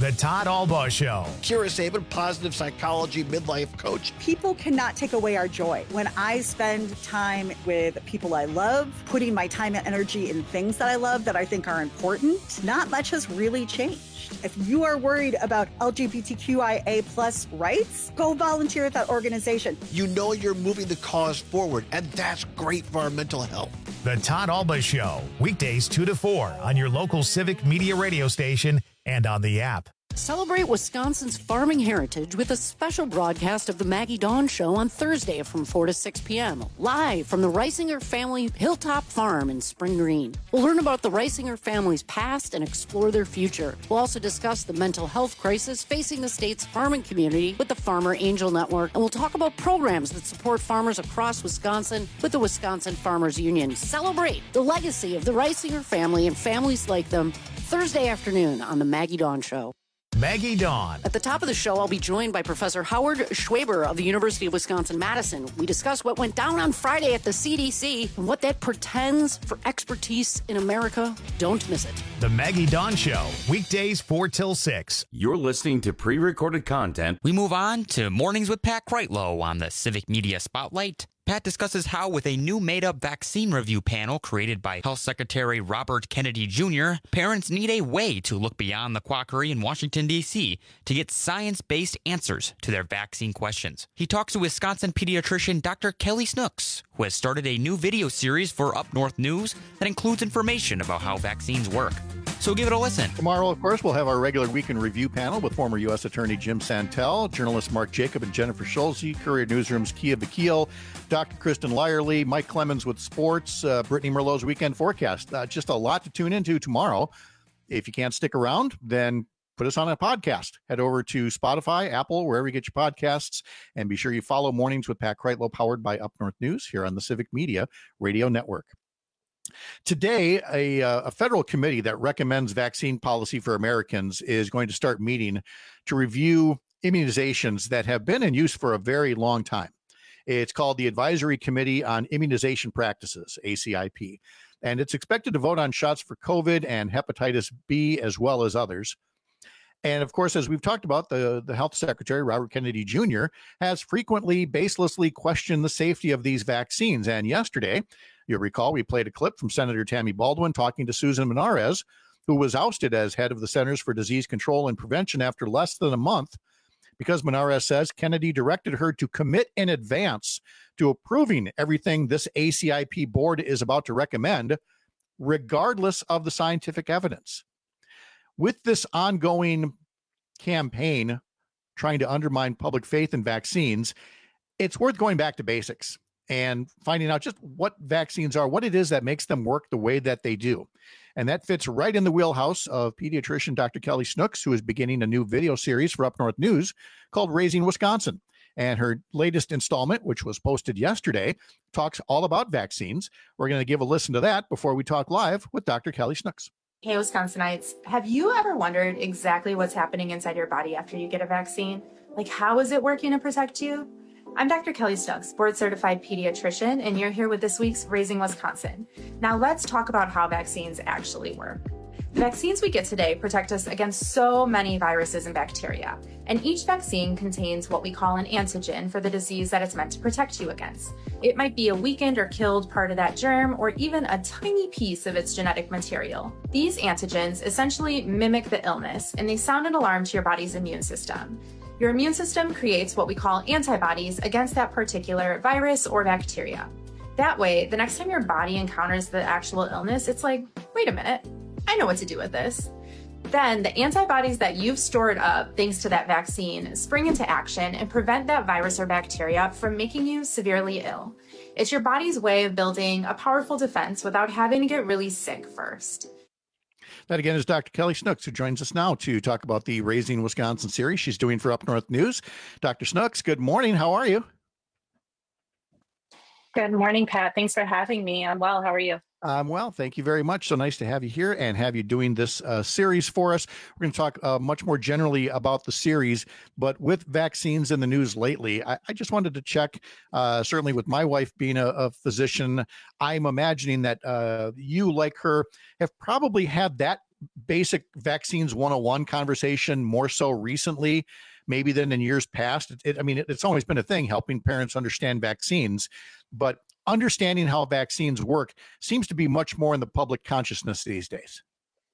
The Todd Albaugh Show. Kira Sabin, positive psychology midlife coach. People cannot take away our joy. When I spend time with people I love, putting my time and energy in things that I love that I think are important, not much has really changed. If you are worried about L G B T Q I A plus rights, go volunteer at that organization. You know you're moving the cause forward, and that's great for our mental health. The Todd Albaugh Show, weekdays two to four on your local Civic Media radio station and on the app. Celebrate Wisconsin's farming heritage with a special broadcast of the Maggie Dawn Show on Thursday from four to six p.m. live from the Reisinger family Hilltop Farm in Spring Green. We'll learn about the Reisinger family's past and explore their future. We'll also discuss the mental health crisis facing the state's farming community with the Farmer Angel Network, and we'll talk about programs that support farmers across Wisconsin with the Wisconsin Farmers Union. Celebrate the legacy of the Reisinger family and families like them Thursday afternoon on the Maggie Dawn Show. Maggie Dawn. At the top of the show, I'll be joined by Professor Howard Schwaber of the University of Wisconsin-Madison. We discuss what went down on Friday at the C D C and what that portends for expertise in America. Don't miss it. The Maggie Dawn Show, weekdays four till six. You're listening to pre-recorded content. We move on to Mornings with Pat Kreitlow on the Civic Media Spotlight. Pat discusses how, with a new made-up vaccine review panel created by Health Secretary Robert Kennedy Junior, parents need a way to look beyond the quackery in Washington, D C to get science-based answers to their vaccine questions. He talks to Wisconsin pediatrician Doctor Kelly Snooks, who has started a new video series for Up North News that includes information about how vaccines work. So give it a listen. Tomorrow, of course, we'll have our regular weekend review panel with former U S Attorney Jim Santel, journalists Mark Jacob and Jennifer Schulze, Courier Newsroom's Kia Bakil, Doctor Kristen Lyerly, Mike Clemens with sports, uh, Brittany Merlot's weekend forecast. Uh, just a lot to tune into tomorrow. If you can't stick around, then put us on a podcast. Head over to Spotify, Apple, wherever you get your podcasts, and be sure you follow Mornings with Pat Kreitlow, powered by Up North News here on the Civic Media Radio Network. Today, a, uh, a federal committee that recommends vaccine policy for Americans is going to start meeting to review immunizations that have been in use for a very long time. It's called the Advisory Committee on Immunization Practices, A C I P, and it's expected to vote on shots for COVID and hepatitis B as well as others. And of course, as we've talked about, the, the Health Secretary, Robert Kennedy Junior, has frequently baselessly questioned the safety of these vaccines. And yesterday, you'll recall, we played a clip from Senator Tammy Baldwin talking to Susan Menares, who was ousted as head of the Centers for Disease Control and Prevention after less than a month, because Menares says Kennedy directed her to commit in advance to approving everything this A C I P board is about to recommend, regardless of the scientific evidence. With this ongoing campaign trying to undermine public faith in vaccines, it's worth going back to basics and finding out just what vaccines are, what it is that makes them work the way that they do. And that fits right in the wheelhouse of pediatrician Doctor Kelly Snooks, who is beginning a new video series for Up North News called Raising Wisconsin. And her latest installment, which was posted yesterday, talks all about vaccines. We're going to give a listen to that before we talk live with Doctor Kelly Snooks. Hey, Wisconsinites, have you ever wondered exactly what's happening inside your body after you get a vaccine? Like, how is it working to protect you? I'm Doctor Kelly Snooks, board-certified pediatrician, and you're here with this week's Raising Wisconsin. Now let's talk about how vaccines actually work. The vaccines we get today protect us against so many viruses and bacteria, and each vaccine contains what we call an antigen for the disease that it's meant to protect you against. It might be a weakened or killed part of that germ, or even a tiny piece of its genetic material. These antigens essentially mimic the illness, and they sound an alarm to your body's immune system. Your immune system creates what we call antibodies against that particular virus or bacteria. That way, the next time your body encounters the actual illness, it's like, wait a minute, I know what to do with this. Then the antibodies that you've stored up thanks to that vaccine spring into action and prevent that virus or bacteria from making you severely ill. It's your body's way of building a powerful defense without having to get really sick first. That again is Doctor Kelly Snooks, who joins us now to talk about the Raising Wisconsin series she's doing for Up North News. Doctor Snooks, good morning. How are you? Good morning, Pat. Thanks for having me. I'm well. How are you? Um, well, thank you very much. So nice to have you here and have you doing this uh, series for us. We're going to talk uh, much more generally about the series, but with vaccines in the news lately, I, I just wanted to check, uh, certainly with my wife being a, a physician, I'm imagining that uh, you, like her, have probably had that basic vaccines one oh one conversation more so recently, maybe than in years past. It, it, I mean, it, it's always been a thing, helping parents understand vaccines, but understanding how vaccines work seems to be much more in the public consciousness these days.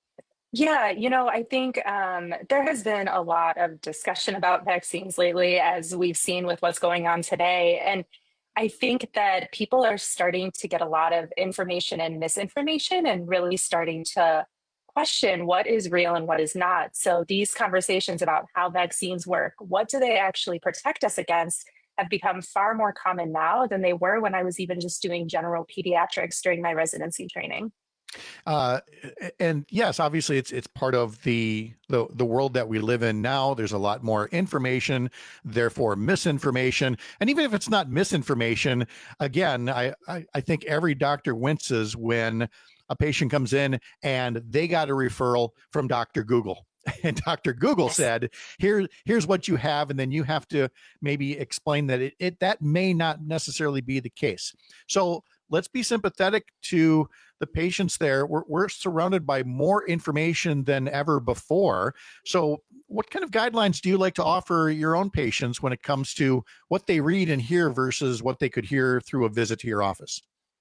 Yeah, you know, I think um, there has been a lot of discussion about vaccines lately, as we've seen with what's going on today. And I think that people are starting to get a lot of information and misinformation and really starting to question what is real and what is not. So these conversations about how vaccines work, what do they actually protect us against, have become far more common now than they were when I was even just doing general pediatrics during my residency training. Uh, and yes, obviously it's, it's part of the, the, the world that we live in now. There's a lot more information, therefore misinformation. And even if it's not misinformation, again, I, I, I think every doctor winces when a patient comes in and they got a referral from Doctor Google. And Doctor Google yes. said, here, here's what you have. And then you have to maybe explain that it, it that may not necessarily be the case. So let's be sympathetic to the patients there. We're, we're surrounded by more information than ever before. So what kind of guidelines do you like to offer your own patients when it comes to what they read and hear versus what they could hear through a visit to your office?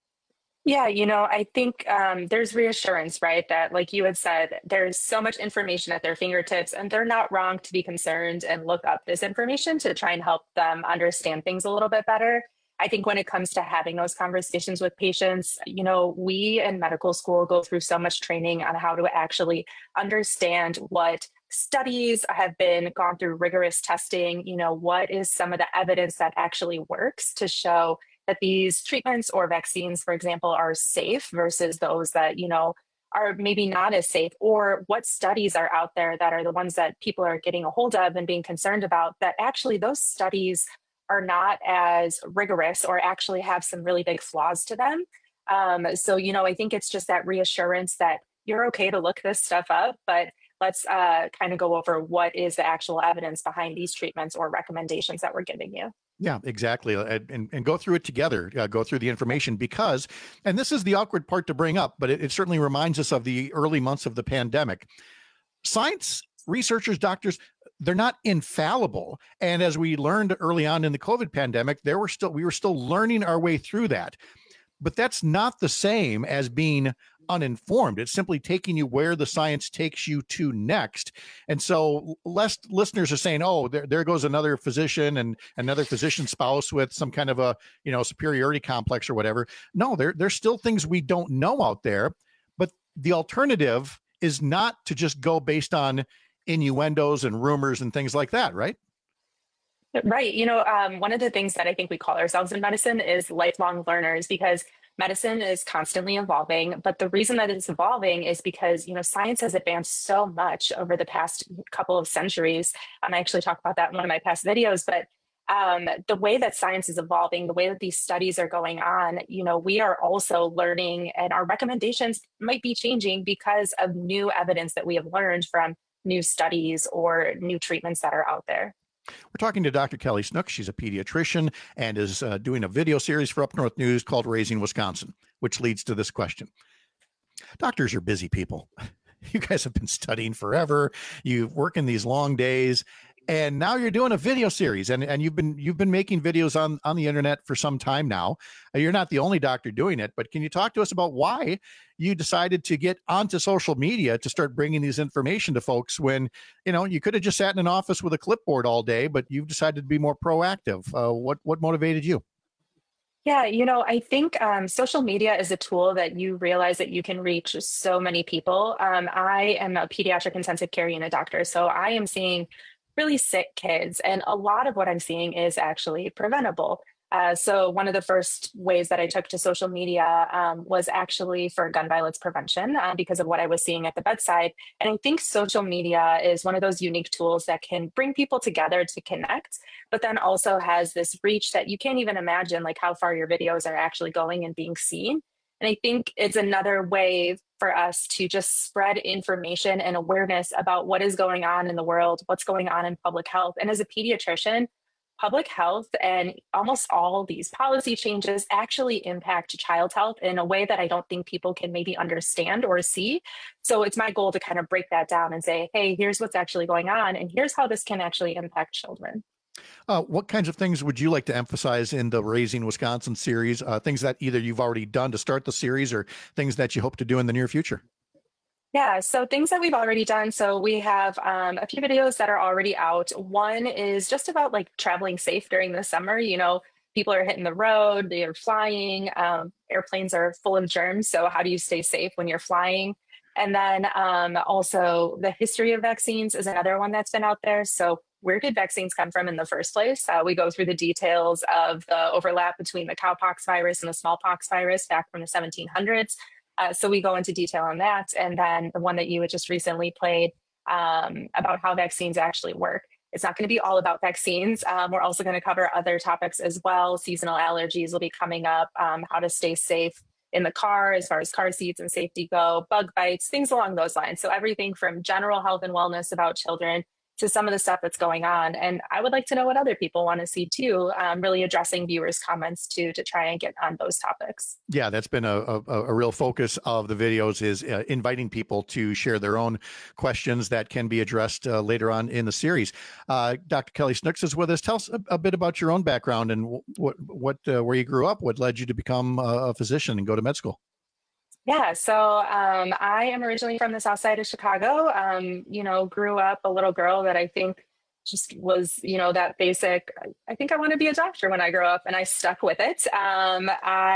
Yeah, you know, I think um, there's reassurance, right? That, like you had said, there's so much information at their fingertips, and they're not wrong to be concerned and look up this information to try and help them understand things a little bit better. I think when it comes to having those conversations with patients, you know, we in medical school go through so much training on how to actually understand what studies have been gone through rigorous testing, you know, what is some of the evidence that actually works to show that these treatments or vaccines, for example, are safe versus those that, you know, are maybe not as safe, or what studies are out there that are the ones that people are getting a hold of and being concerned about, that actually those studies are not as rigorous or actually have some really big flaws to them. Um, so, you know, I think it's just that reassurance that you're okay to look this stuff up, but let's uh, kind of go over what is the actual evidence behind these treatments or recommendations that we're giving you. Yeah, exactly. And, and go through it together, uh, go through the information, because, and this is the awkward part to bring up, but it, it certainly reminds us of the early months of the pandemic. Science researchers, doctors, they're not infallible. And as we learned early on in the COVID pandemic, there were still, we were still learning our way through that. But that's not the same as being uninformed. It's simply taking you where the science takes you to next. And so less listeners are saying, oh, there, there goes another physician and another physician spouse with some kind of a, you know, superiority complex or whatever. No, there, there's still things we don't know out there. But the alternative is not to just go based on innuendos and rumors and things like that, right? Right. You know, um, one of the things that I think we call ourselves in medicine is lifelong learners, because medicine is constantly evolving. But the reason that it's evolving is because, you know, science has advanced so much over the past couple of centuries. And I actually talk about that in one of my past videos. But um, the way that science is evolving, the way that these studies are going on, you know, we are also learning, and our recommendations might be changing because of new evidence that we have learned from new studies or new treatments that are out there. We're talking to Doctor Kelly Snook. She's a pediatrician and is uh, doing a video series for Up North News called Raising Wisconsin, which leads to this question. Doctors are busy people. You guys have been studying forever. You work in these long days, and now you're doing a video series, and, and you've been you've been making videos on, on the internet for some time now. You're not the only doctor doing it, but can you talk to us about why you decided to get onto social media to start bringing these information to folks when, you know, you could have just sat in an office with a clipboard all day, but you've decided to be more proactive? Uh, what what motivated you? Yeah, you know, I think um, social media is a tool that you realize that you can reach so many people. Um, I am a pediatric intensive care unit doctor, so I am seeing really sick kids, and a lot of what I'm seeing is actually preventable. Uh, so one of the first ways that I took to social media um, was actually for gun violence prevention uh, because of what I was seeing at the bedside. And I think social media is one of those unique tools that can bring people together to connect, but then also has this reach that you can't even imagine, like how far your videos are actually going and being seen. And I think it's another way for us to just spread information and awareness about what is going on in the world, what's going on in public health. And as a pediatrician, public health and almost all these policy changes actually impact child health in a way that I don't think people can maybe understand or see. So it's my goal to kind of break that down and say, hey, here's what's actually going on, and here's how this can actually impact children. Uh, what kinds of things would you like to emphasize in the Raising Wisconsin series? Uh, things that either you've already done to start the series or things that you hope to do in the near future? Yeah, so things that we've already done. So we have um, a few videos that are already out. One is just about like traveling safe during the summer. You know, people are hitting the road, they are flying, um, airplanes are full of germs. So how do you stay safe when you're flying? And then um, also the history of vaccines is another one that's been out there. So where did vaccines come from in the first place? Uh, we go through the details of the overlap between the cowpox virus and the smallpox virus back from the seventeen hundreds. Uh, so we go into detail on that. And then the one that you had just recently played um, about how vaccines actually work. It's not going to be all about vaccines. Um, we're also going to cover other topics as well. Seasonal allergies will be coming up, um, how to stay safe in the car as far as car seats and safety go, bug bites, things along those lines. So everything from general health and wellness about children to some of the stuff that's going on. And I would like to know what other people want to see too, um, really addressing viewers' comments too, to try and get on those topics. Yeah, that's been a, a, a real focus of the videos is uh, inviting people to share their own questions that can be addressed uh, later on in the series. Uh, Doctor Kelly Snooks is with us. Tell us a, a bit about your own background and what, what, uh, where you grew up, what led you to become a physician and go to med school. Yeah, so um, I am originally from the south side of Chicago. Um, you know, grew up a little girl that I think just was, you know, that basic, I think I want to be a doctor when I grow up, and I stuck with it. Um,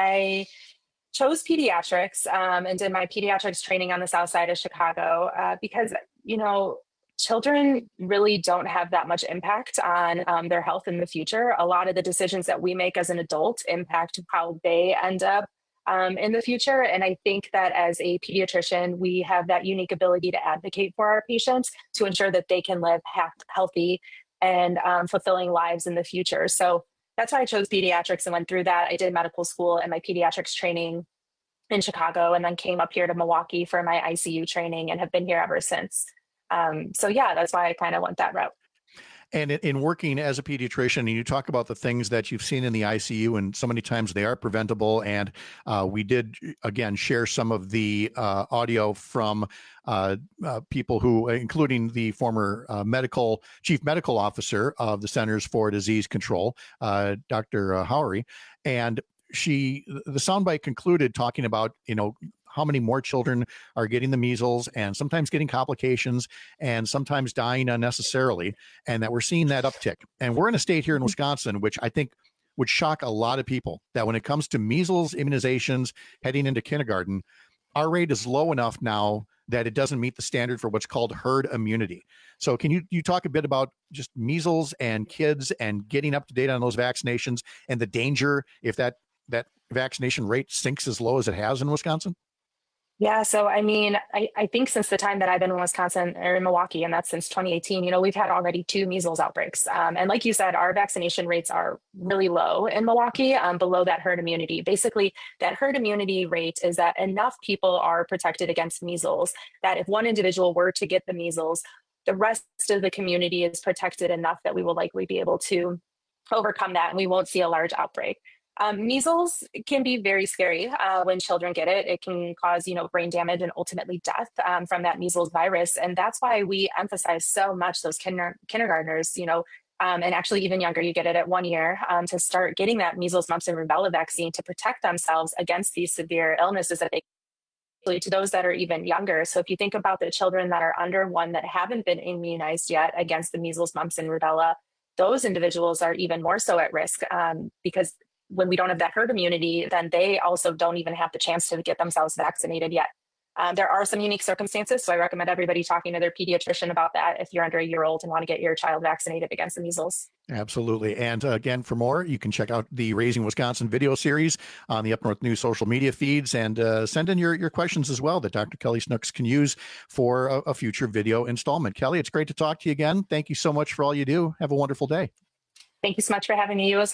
I chose pediatrics um, and did my pediatrics training on the south side of Chicago uh, because, you know, children really don't have that much impact on um, their health in the future. A lot of the decisions that we make as an adult impact how they end up Um, in the future. And I think that as a pediatrician, we have that unique ability to advocate for our patients to ensure that they can live ha- healthy and um, fulfilling lives in the future. So that's why I chose pediatrics and went through that. I did medical school and my pediatrics training in Chicago, and then came up here to Milwaukee for my I C U training and have been here ever since. Um, so yeah, that's why I kind of went that route. And in working as a pediatrician, you talk about the things that you've seen in the I C U, and so many times they are preventable. And uh, we did, again, share some of the uh, audio from uh, uh, people who, including the former uh, medical chief medical officer of the Centers for Disease Control, uh, Doctor Howery. And she, the soundbite concluded talking about, you know, how many more children are getting the measles and sometimes getting complications and sometimes dying unnecessarily, and that we're seeing that uptick. And we're in a state here in Wisconsin, which I think would shock a lot of people, that when it comes to measles immunizations heading into kindergarten, our rate is low enough now that it doesn't meet the standard for what's called herd immunity. So can you, you talk a bit about just measles and kids and getting up to date on those vaccinations and the danger if that, that vaccination rate sinks as low as it has in Wisconsin? Yeah, so I mean, I, I think since the time that I've been in Wisconsin or in Milwaukee, and that's since twenty eighteen, you know, we've had already two measles outbreaks. Um, and like you said, our vaccination rates are really low in Milwaukee, um, below that herd immunity. Basically, that herd immunity rate is that enough people are protected against measles that if one individual were to get the measles, the rest of the community is protected enough that we will likely be able to overcome that and we won't see a large outbreak. Um, measles can be very scary uh, when children get it. It can cause, you know, brain damage and ultimately death um, from that measles virus. And that's why we emphasize so much those kinder- kindergartners, you know, um, and actually even younger, you get it at one year, um, to start getting that measles, mumps, and rubella vaccine to protect themselves against these severe illnesses that they to those that are even younger. So if you think about the children that are under one that haven't been immunized yet against the measles, mumps, and rubella, those individuals are even more so at risk um, because when we don't have that herd immunity, then they also don't even have the chance to get themselves vaccinated yet. Um, there are some unique circumstances, so I recommend everybody talking to their pediatrician about that if you're under a year old and want to get your child vaccinated against the measles. Absolutely. And uh, again, for more, you can check out the Raising Wisconsin video series on the Up North News social media feeds, and uh, send in your, your questions as well that Doctor Kelly Snooks can use for a, a future video installment. Kelly, it's great to talk to you again. Thank you so much for all you do. Have a wonderful day. Thank you so much for having me. You as well.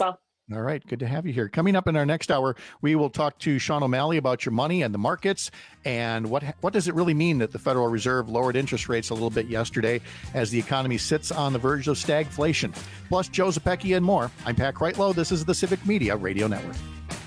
All right. Good to have you here. Coming up in our next hour, we will talk to Sean O'Malley about your money and the markets and what what does it really mean that the Federal Reserve lowered interest rates a little bit yesterday as the economy sits on the verge of stagflation. Plus, Joe Zepecki and more. I'm Pat Kreitlow. This is the Civic Media Radio Network.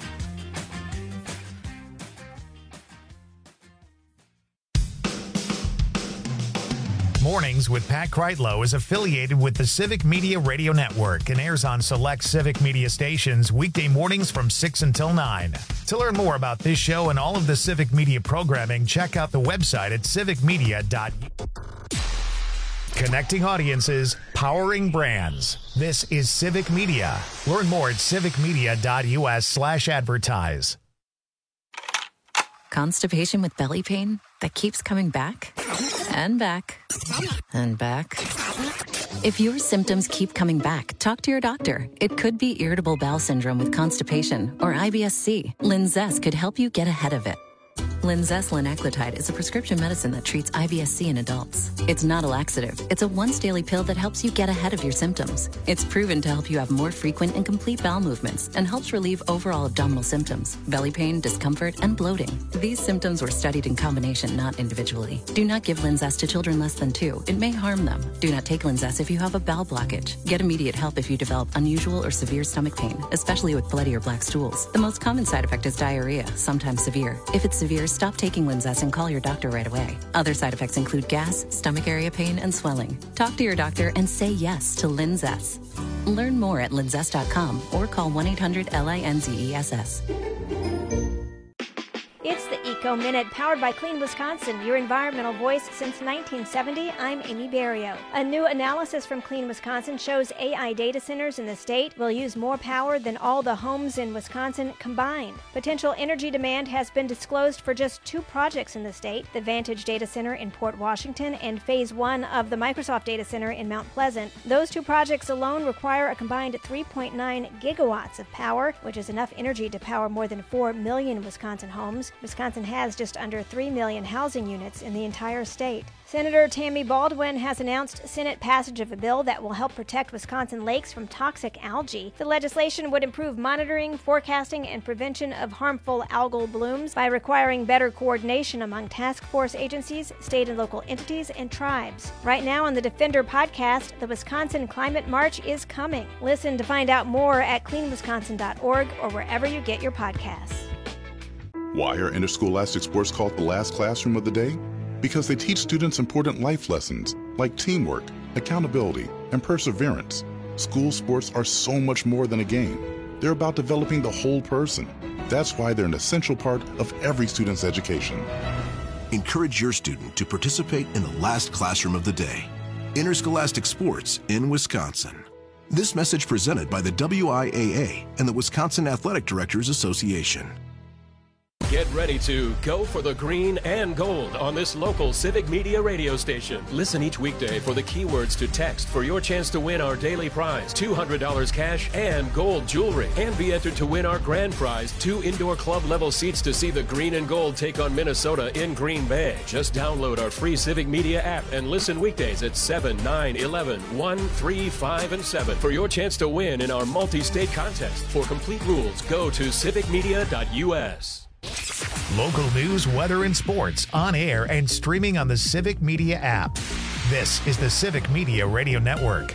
Mornings with Pat Kreitlow is affiliated with the Civic Media Radio Network and airs on select Civic Media stations weekday mornings from six until nine. To learn more about this show and all of the Civic Media programming, check out the website at civic media dot u s. Connecting audiences, powering brands. This is Civic Media. Learn more at civic media dot u s slash advertise. Constipation with belly pain that keeps coming back and back and back. If your symptoms keep coming back, talk to your doctor. It could be irritable bowel syndrome with constipation or I B S C. Linzess could help you get ahead of it. Linzess linaclotide is a prescription medicine that treats I B S C in adults. It's not a laxative. It's a once-daily pill that helps you get ahead of your symptoms. It's proven to help you have more frequent and complete bowel movements and helps relieve overall abdominal symptoms, belly pain, discomfort, and bloating. These symptoms were studied in combination, not individually. Do not give Linzess to children less than two. It may harm them. Do not take Linzess if you have a bowel blockage. Get immediate help if you develop unusual or severe stomach pain, especially with bloody or black stools. The most common side effect is diarrhea, sometimes severe. If it's severe, stop taking Linzess and call your doctor right away. Other side effects include gas, stomach area pain, and swelling. Talk to your doctor and say yes to Linzess. Learn more at linzess dot com or call one eight hundred L I N Z E S S. It's the Eco Minute, powered by Clean Wisconsin, your environmental voice since nineteen seventy. I'm Amy Barrio. A new analysis from Clean Wisconsin shows A I data centers in the state will use more power than all the homes in Wisconsin combined. Potential energy demand has been disclosed for just two projects in the state, the Vantage Data Center in Port Washington and Phase one of the Microsoft Data Center in Mount Pleasant. Those two projects alone require a combined three point nine gigawatts of power, which is enough energy to power more than four million Wisconsin homes. Wisconsin has just under three million housing units in the entire state. Senator Tammy Baldwin has announced Senate passage of a bill that will help protect Wisconsin lakes from toxic algae. The legislation would improve monitoring, forecasting, and prevention of harmful algal blooms by requiring better coordination among task force agencies, state and local entities, and tribes. Right now on the Defender podcast, the Wisconsin Climate March is coming. Listen to find out more at clean wisconsin dot org or wherever you get your podcasts. Why are interscholastic sports called the last classroom of the day? Because they teach students important life lessons like teamwork, accountability, and perseverance. School sports are so much more than a game. They're about developing the whole person. That's why they're an essential part of every student's education. Encourage your student to participate in the last classroom of the day. Interscholastic sports in Wisconsin. This message presented by the W I A A and the Wisconsin Athletic Directors Association. Get ready to go for the green and gold on this local Civic Media radio station. Listen each weekday for the keywords to text for your chance to win our daily prize, two hundred dollars cash and gold jewelry. And be entered to win our grand prize, two indoor club level seats to see the green and gold take on Minnesota in Green Bay. Just download our free Civic Media app and listen weekdays at seven, nine, eleven, one, three, five, and seven for your chance to win in our multi-state contest. For complete rules, go to civic media dot u s. Local news, weather, and sports on air and streaming on the Civic Media app. This is the Civic Media Radio Network.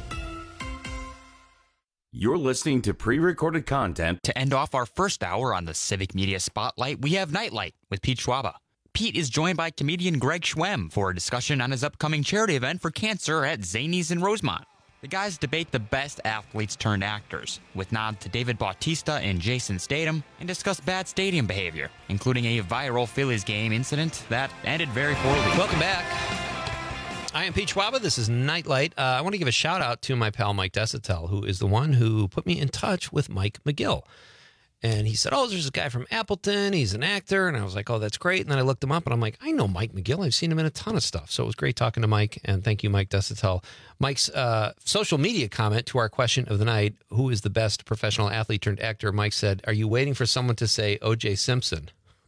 You're listening to pre-recorded content. To end off our first hour on the Civic Media Spotlight, we have Nightlight with Pete Schwaba. Pete is joined by comedian Greg Schwem for a discussion on his upcoming charity event for cancer at Zanies in Rosemont. The guys debate the best athletes turned actors, with nod to David Bautista and Jason Statham, and discuss bad stadium behavior, including a viral Phillies game incident that ended very poorly. Welcome back. I am Pete Schwaba. This is Nightlight. Uh, I want to give a shout out to my pal Mike Desitel, who is the one who put me in touch with Mike McGill. And he said, oh, there's this guy from Appleton. He's an actor. And I was like, oh, that's great. And then I looked him up, and I'm like, I know Mike McGill. I've seen him in a ton of stuff. So it was great talking to Mike. And thank you, Mike Desitel. Mike's uh, social media comment to our question of the night, who is the best professional athlete turned actor? Mike said, are you waiting for someone to say O J Simpson?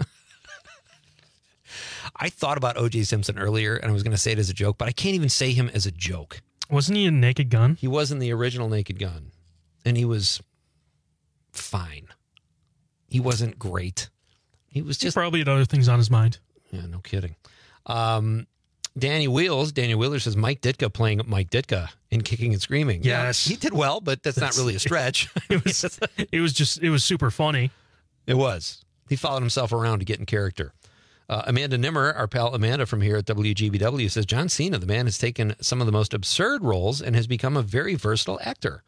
I thought about O J Simpson earlier, and I was going to say it as a joke, but I can't even say him as a joke. Wasn't he in Naked Gun? He was in the original Naked Gun. And he was fine. He wasn't great. He was just he probably had other things on his mind. Yeah, no kidding. Um, Danny Wheels, Daniel Wheeler says Mike Ditka playing Mike Ditka in Kicking and Screaming. Yes. Yeah, he did well, but that's, that's not really a stretch. it was it was just it was super funny. It was. He followed himself around to get in character. Uh, Amanda Nimmer, our pal Amanda from here at W G B W, says John Cena, the man, has taken some of the most absurd roles and has become a very versatile actor.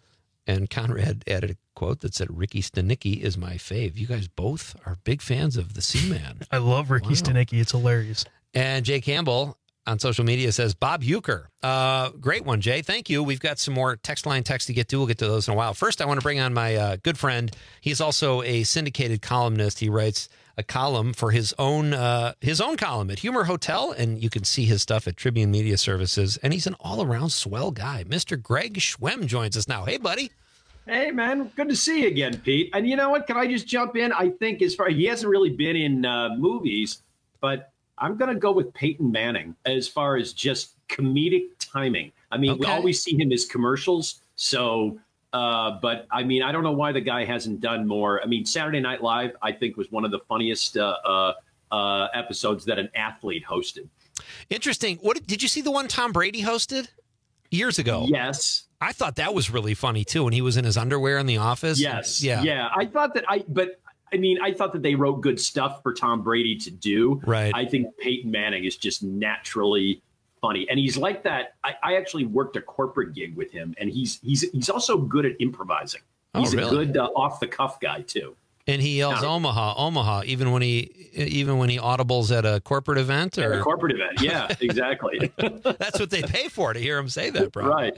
And Conrad added a quote that said, Ricky Stenicki is my fave. You guys both are big fans of the Seaman. I love Ricky wow. Stenicki. It's hilarious. And Jay Campbell on social media says, Bob Euchre. Uh, great one, Jay. Thank you. We've got some more text line texts to get to. We'll get to those in a while. First, I want to bring on my uh, good friend. He's also a syndicated columnist. He writes a column for his own uh, his own column at Humor Hotel, and you can see his stuff at Tribune Media Services. And he's an all-around swell guy. Mister Greg Schwem joins us now. Hey, buddy. Hey, man. Good to see you again, Pete. And you know what? Can I just jump in? I think as far he hasn't really been in uh, movies, but I'm going to go with Peyton Manning as far as just comedic timing. I mean, okay. we always see him as commercials. So, uh, but I mean, I don't know why the guy hasn't done more. I mean, Saturday Night Live, I think, was one of the funniest uh, uh, uh, episodes that an athlete hosted. Interesting. What did you see the one Tom Brady hosted years ago? Yes. I thought that was really funny, too, when he was in his underwear in the office. Yes. Yeah. Yeah. I thought that I, but I mean, I thought that they wrote good stuff for Tom Brady to do. Right. I think Peyton Manning is just naturally funny. And he's like that. I, I actually worked a corporate gig with him, and he's he's he's also good at improvising. He's oh, really? a good uh, off the cuff guy, too. And he yells now, Omaha, Omaha, even when he even when he audibles at a corporate event or at a corporate event. Yeah, exactly. That's what they pay for, to hear him say that, bro. Right.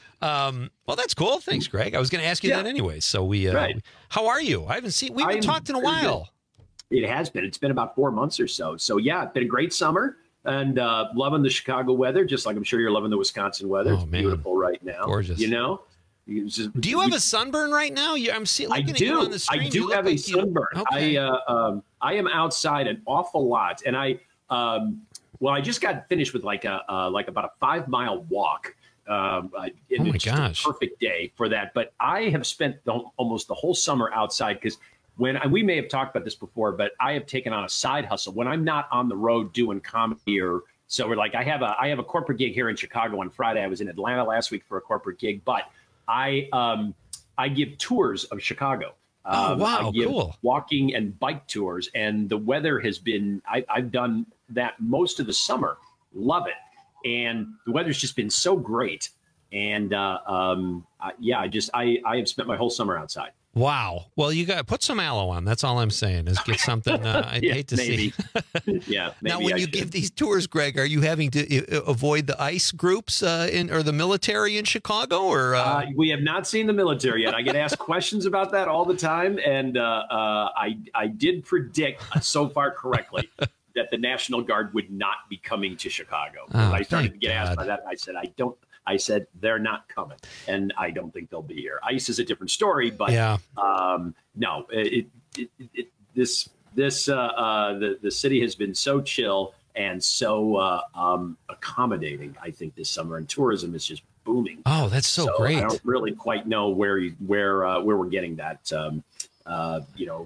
Um, well, that's cool. Thanks, Greg. I was going to ask you yeah. that anyway. So we, uh, right. how are you? I haven't seen, we haven't talked in a while. It has been, it's been about four months or so. So yeah, it's been a great summer and, uh, loving the Chicago weather, just like I'm sure you're loving the Wisconsin weather. Oh, it's man. Beautiful right now. Gorgeous. You know, just, do you have a sunburn right now? You, I'm seeing, looking I at do. you on the stream. I do have like a sunburn. You, okay. I, uh, um, I am outside an awful lot. And I, um, well, I just got finished with like a, uh, like about a five mile walk. Um, uh, oh my it's gosh! A perfect day for that. But I have spent the, almost the whole summer outside because when and we may have talked about this before, but I have taken on a side hustle when I'm not on the road doing comedy or so. We're like I have a I have a corporate gig here in Chicago on Friday. I was in Atlanta last week for a corporate gig, but I um, I give tours of Chicago. Oh um, wow! I give cool. Walking and bike tours, and the weather has been. I, I've done that most of the summer. Love it. And the weather's just been so great. And uh, um, uh, yeah, I just I, I have spent my whole summer outside. Wow. Well, you got to put some aloe on. That's all I'm saying is get something uh, I'd yeah, hate to maybe. see. yeah. Maybe now, when I you should. give these tours, Greg, are you having to uh, avoid the ICE groups uh, in or the military in Chicago? Or uh... Uh, we have not seen the military yet. I get asked questions about that all the time. And uh, uh, I, I did predict so far correctly that the National Guard would not be coming to Chicago. Oh, I started to get God. asked by that. And I said, I don't, I said, they're not coming. And I don't think they'll be here. ICE is a different story, but yeah. um, no, it, it, it, it, this, this, uh, uh, the, the city has been so chill and so uh, um, accommodating, I think, this summer, and tourism is just booming. Oh, that's so, so great. I don't really quite know where, you, where, uh, where we're getting that, um, uh, you know,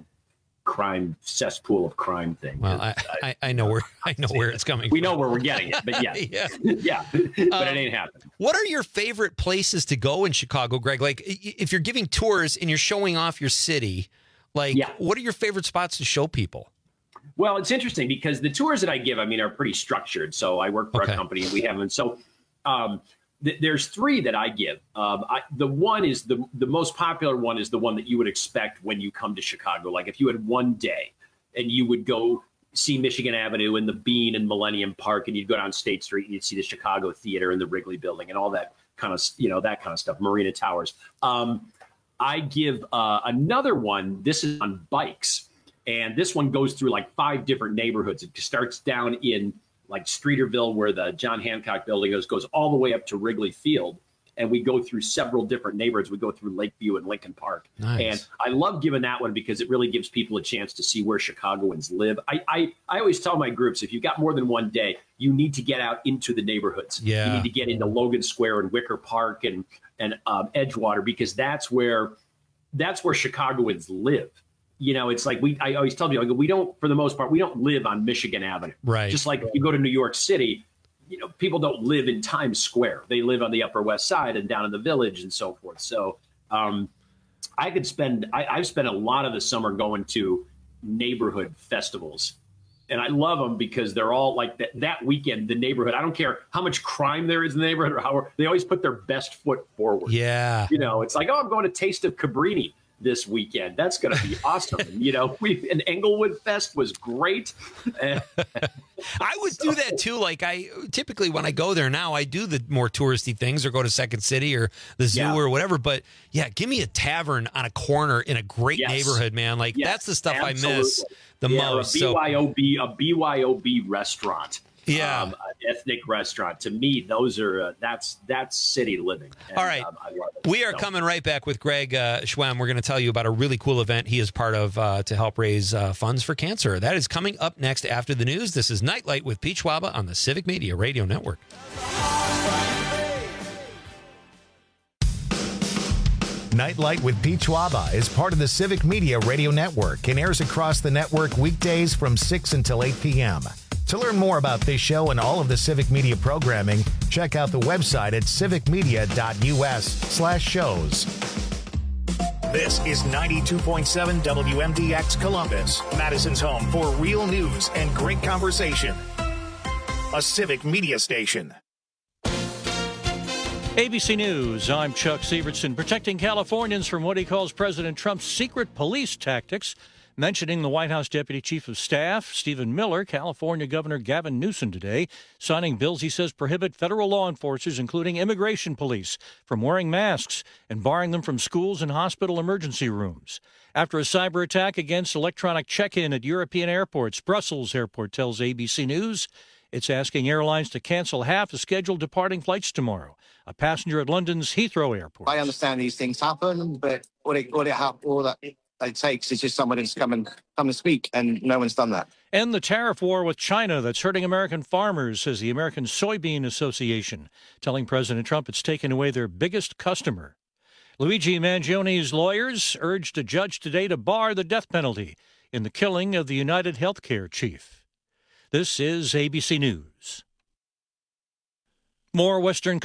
crime cesspool of crime thing. Well, I, I, I know where I know where it's coming we from. know where we're getting it, but yeah, yeah, yeah. But um, it ain't happening. What are your favorite places to go in Chicago, Greg? Like, if you're giving tours and you're showing off your city, like, yeah. what are your favorite spots to show people? Well, it's interesting because the tours that I give, I mean, are pretty structured. So I work for okay. a company, and we have them. So um, th- there's three that I give. Um, I, the one is the the most popular one is the one that you would expect when you come to Chicago. Like if you had one day and you would go see Michigan Avenue and the Bean and Millennium Park, and you'd go down State Street and you'd see the Chicago Theater and the Wrigley Building and all that kind of, you know, that kind of stuff, Marina Towers. Um, I give uh, another one. This is on bikes. And this one goes through like five different neighborhoods. It starts down in like Streeterville, where the John Hancock building goes, goes all the way up to Wrigley Field. And we go through several different neighborhoods. We go through Lakeview and Lincoln Park. Nice. And I love giving that one because it really gives people a chance to see where Chicagoans live. I, I, I always tell my groups, if you've got more than one day, you need to get out into the neighborhoods. Yeah. You need to get into Logan Square and Wicker Park and, and um, Edgewater, because that's where that's where Chicagoans live. You know, it's like we, I always tell people, I go, we don't, for the most part, we don't live on Michigan Avenue. Right. Just like if you go to New York City, you know, people don't live in Times Square. They live on the Upper West Side and down in the Village and so forth. So um, I could spend, I, I've spent a lot of the summer going to neighborhood festivals. And I love them because they're all like that, that weekend, the neighborhood. I don't care how much crime there is in the neighborhood or how they always put their best foot forward. Yeah. You know, it's like, oh, I'm going to Taste of Cabrini this weekend. That's going to be awesome. You know, we an Englewood Fest was great. I would so. do that too. Like I typically when I go there now, I do the more touristy things or go to Second City or the zoo yeah. or whatever. But yeah, give me a tavern on a corner in a great yes. neighborhood, man. Like yes, that's the stuff absolutely. I miss the yeah, most. A B Y O B, so, a B Y O B restaurant. Yeah, um, an ethnic restaurant. To me, those are uh, that's that's city living. And, all right, um, I love it. We are so. coming right back with Greg uh, Schwemm. We're going to tell you about a really cool event he is part of uh, to help raise uh, funds for cancer. That is coming up next after the news. This is Nightlight with Pete Schwaba on the Civic Media Radio Network. Nightlight with Pete Schwaba is part of the Civic Media Radio Network and airs across the network weekdays from six until eight p.m. To learn more about this show and all of the Civic Media programming, check out the website at civicmedia.us slash shows. This is ninety-two point seven W M D X Columbus, Madison's home for real news and great conversation. A Civic Media station. A B C News, I'm Chuck Severson. Protecting Californians from what he calls President Trump's secret police tactics. Mentioning the White House Deputy Chief of Staff, Stephen Miller, California Governor Gavin Newsom today, signing bills he says prohibit federal law enforcers, including immigration police, from wearing masks and barring them from schools and hospital emergency rooms. After a cyber attack against electronic check-in at European airports, Brussels Airport tells A B C News it's asking airlines to cancel half the scheduled departing flights tomorrow. A passenger at London's Heathrow Airport. I understand these things happen, but all it, all it, all that it takes is just someone who's come and come and speak, and no one's done that. And the tariff war with China that's hurting American farmers, says the American Soybean Association, telling President Trump it's taken away their biggest customer. Luigi Mangioni's lawyers urged a judge today to bar the death penalty in the killing of the United Healthcare chief. This is A B C News. More Western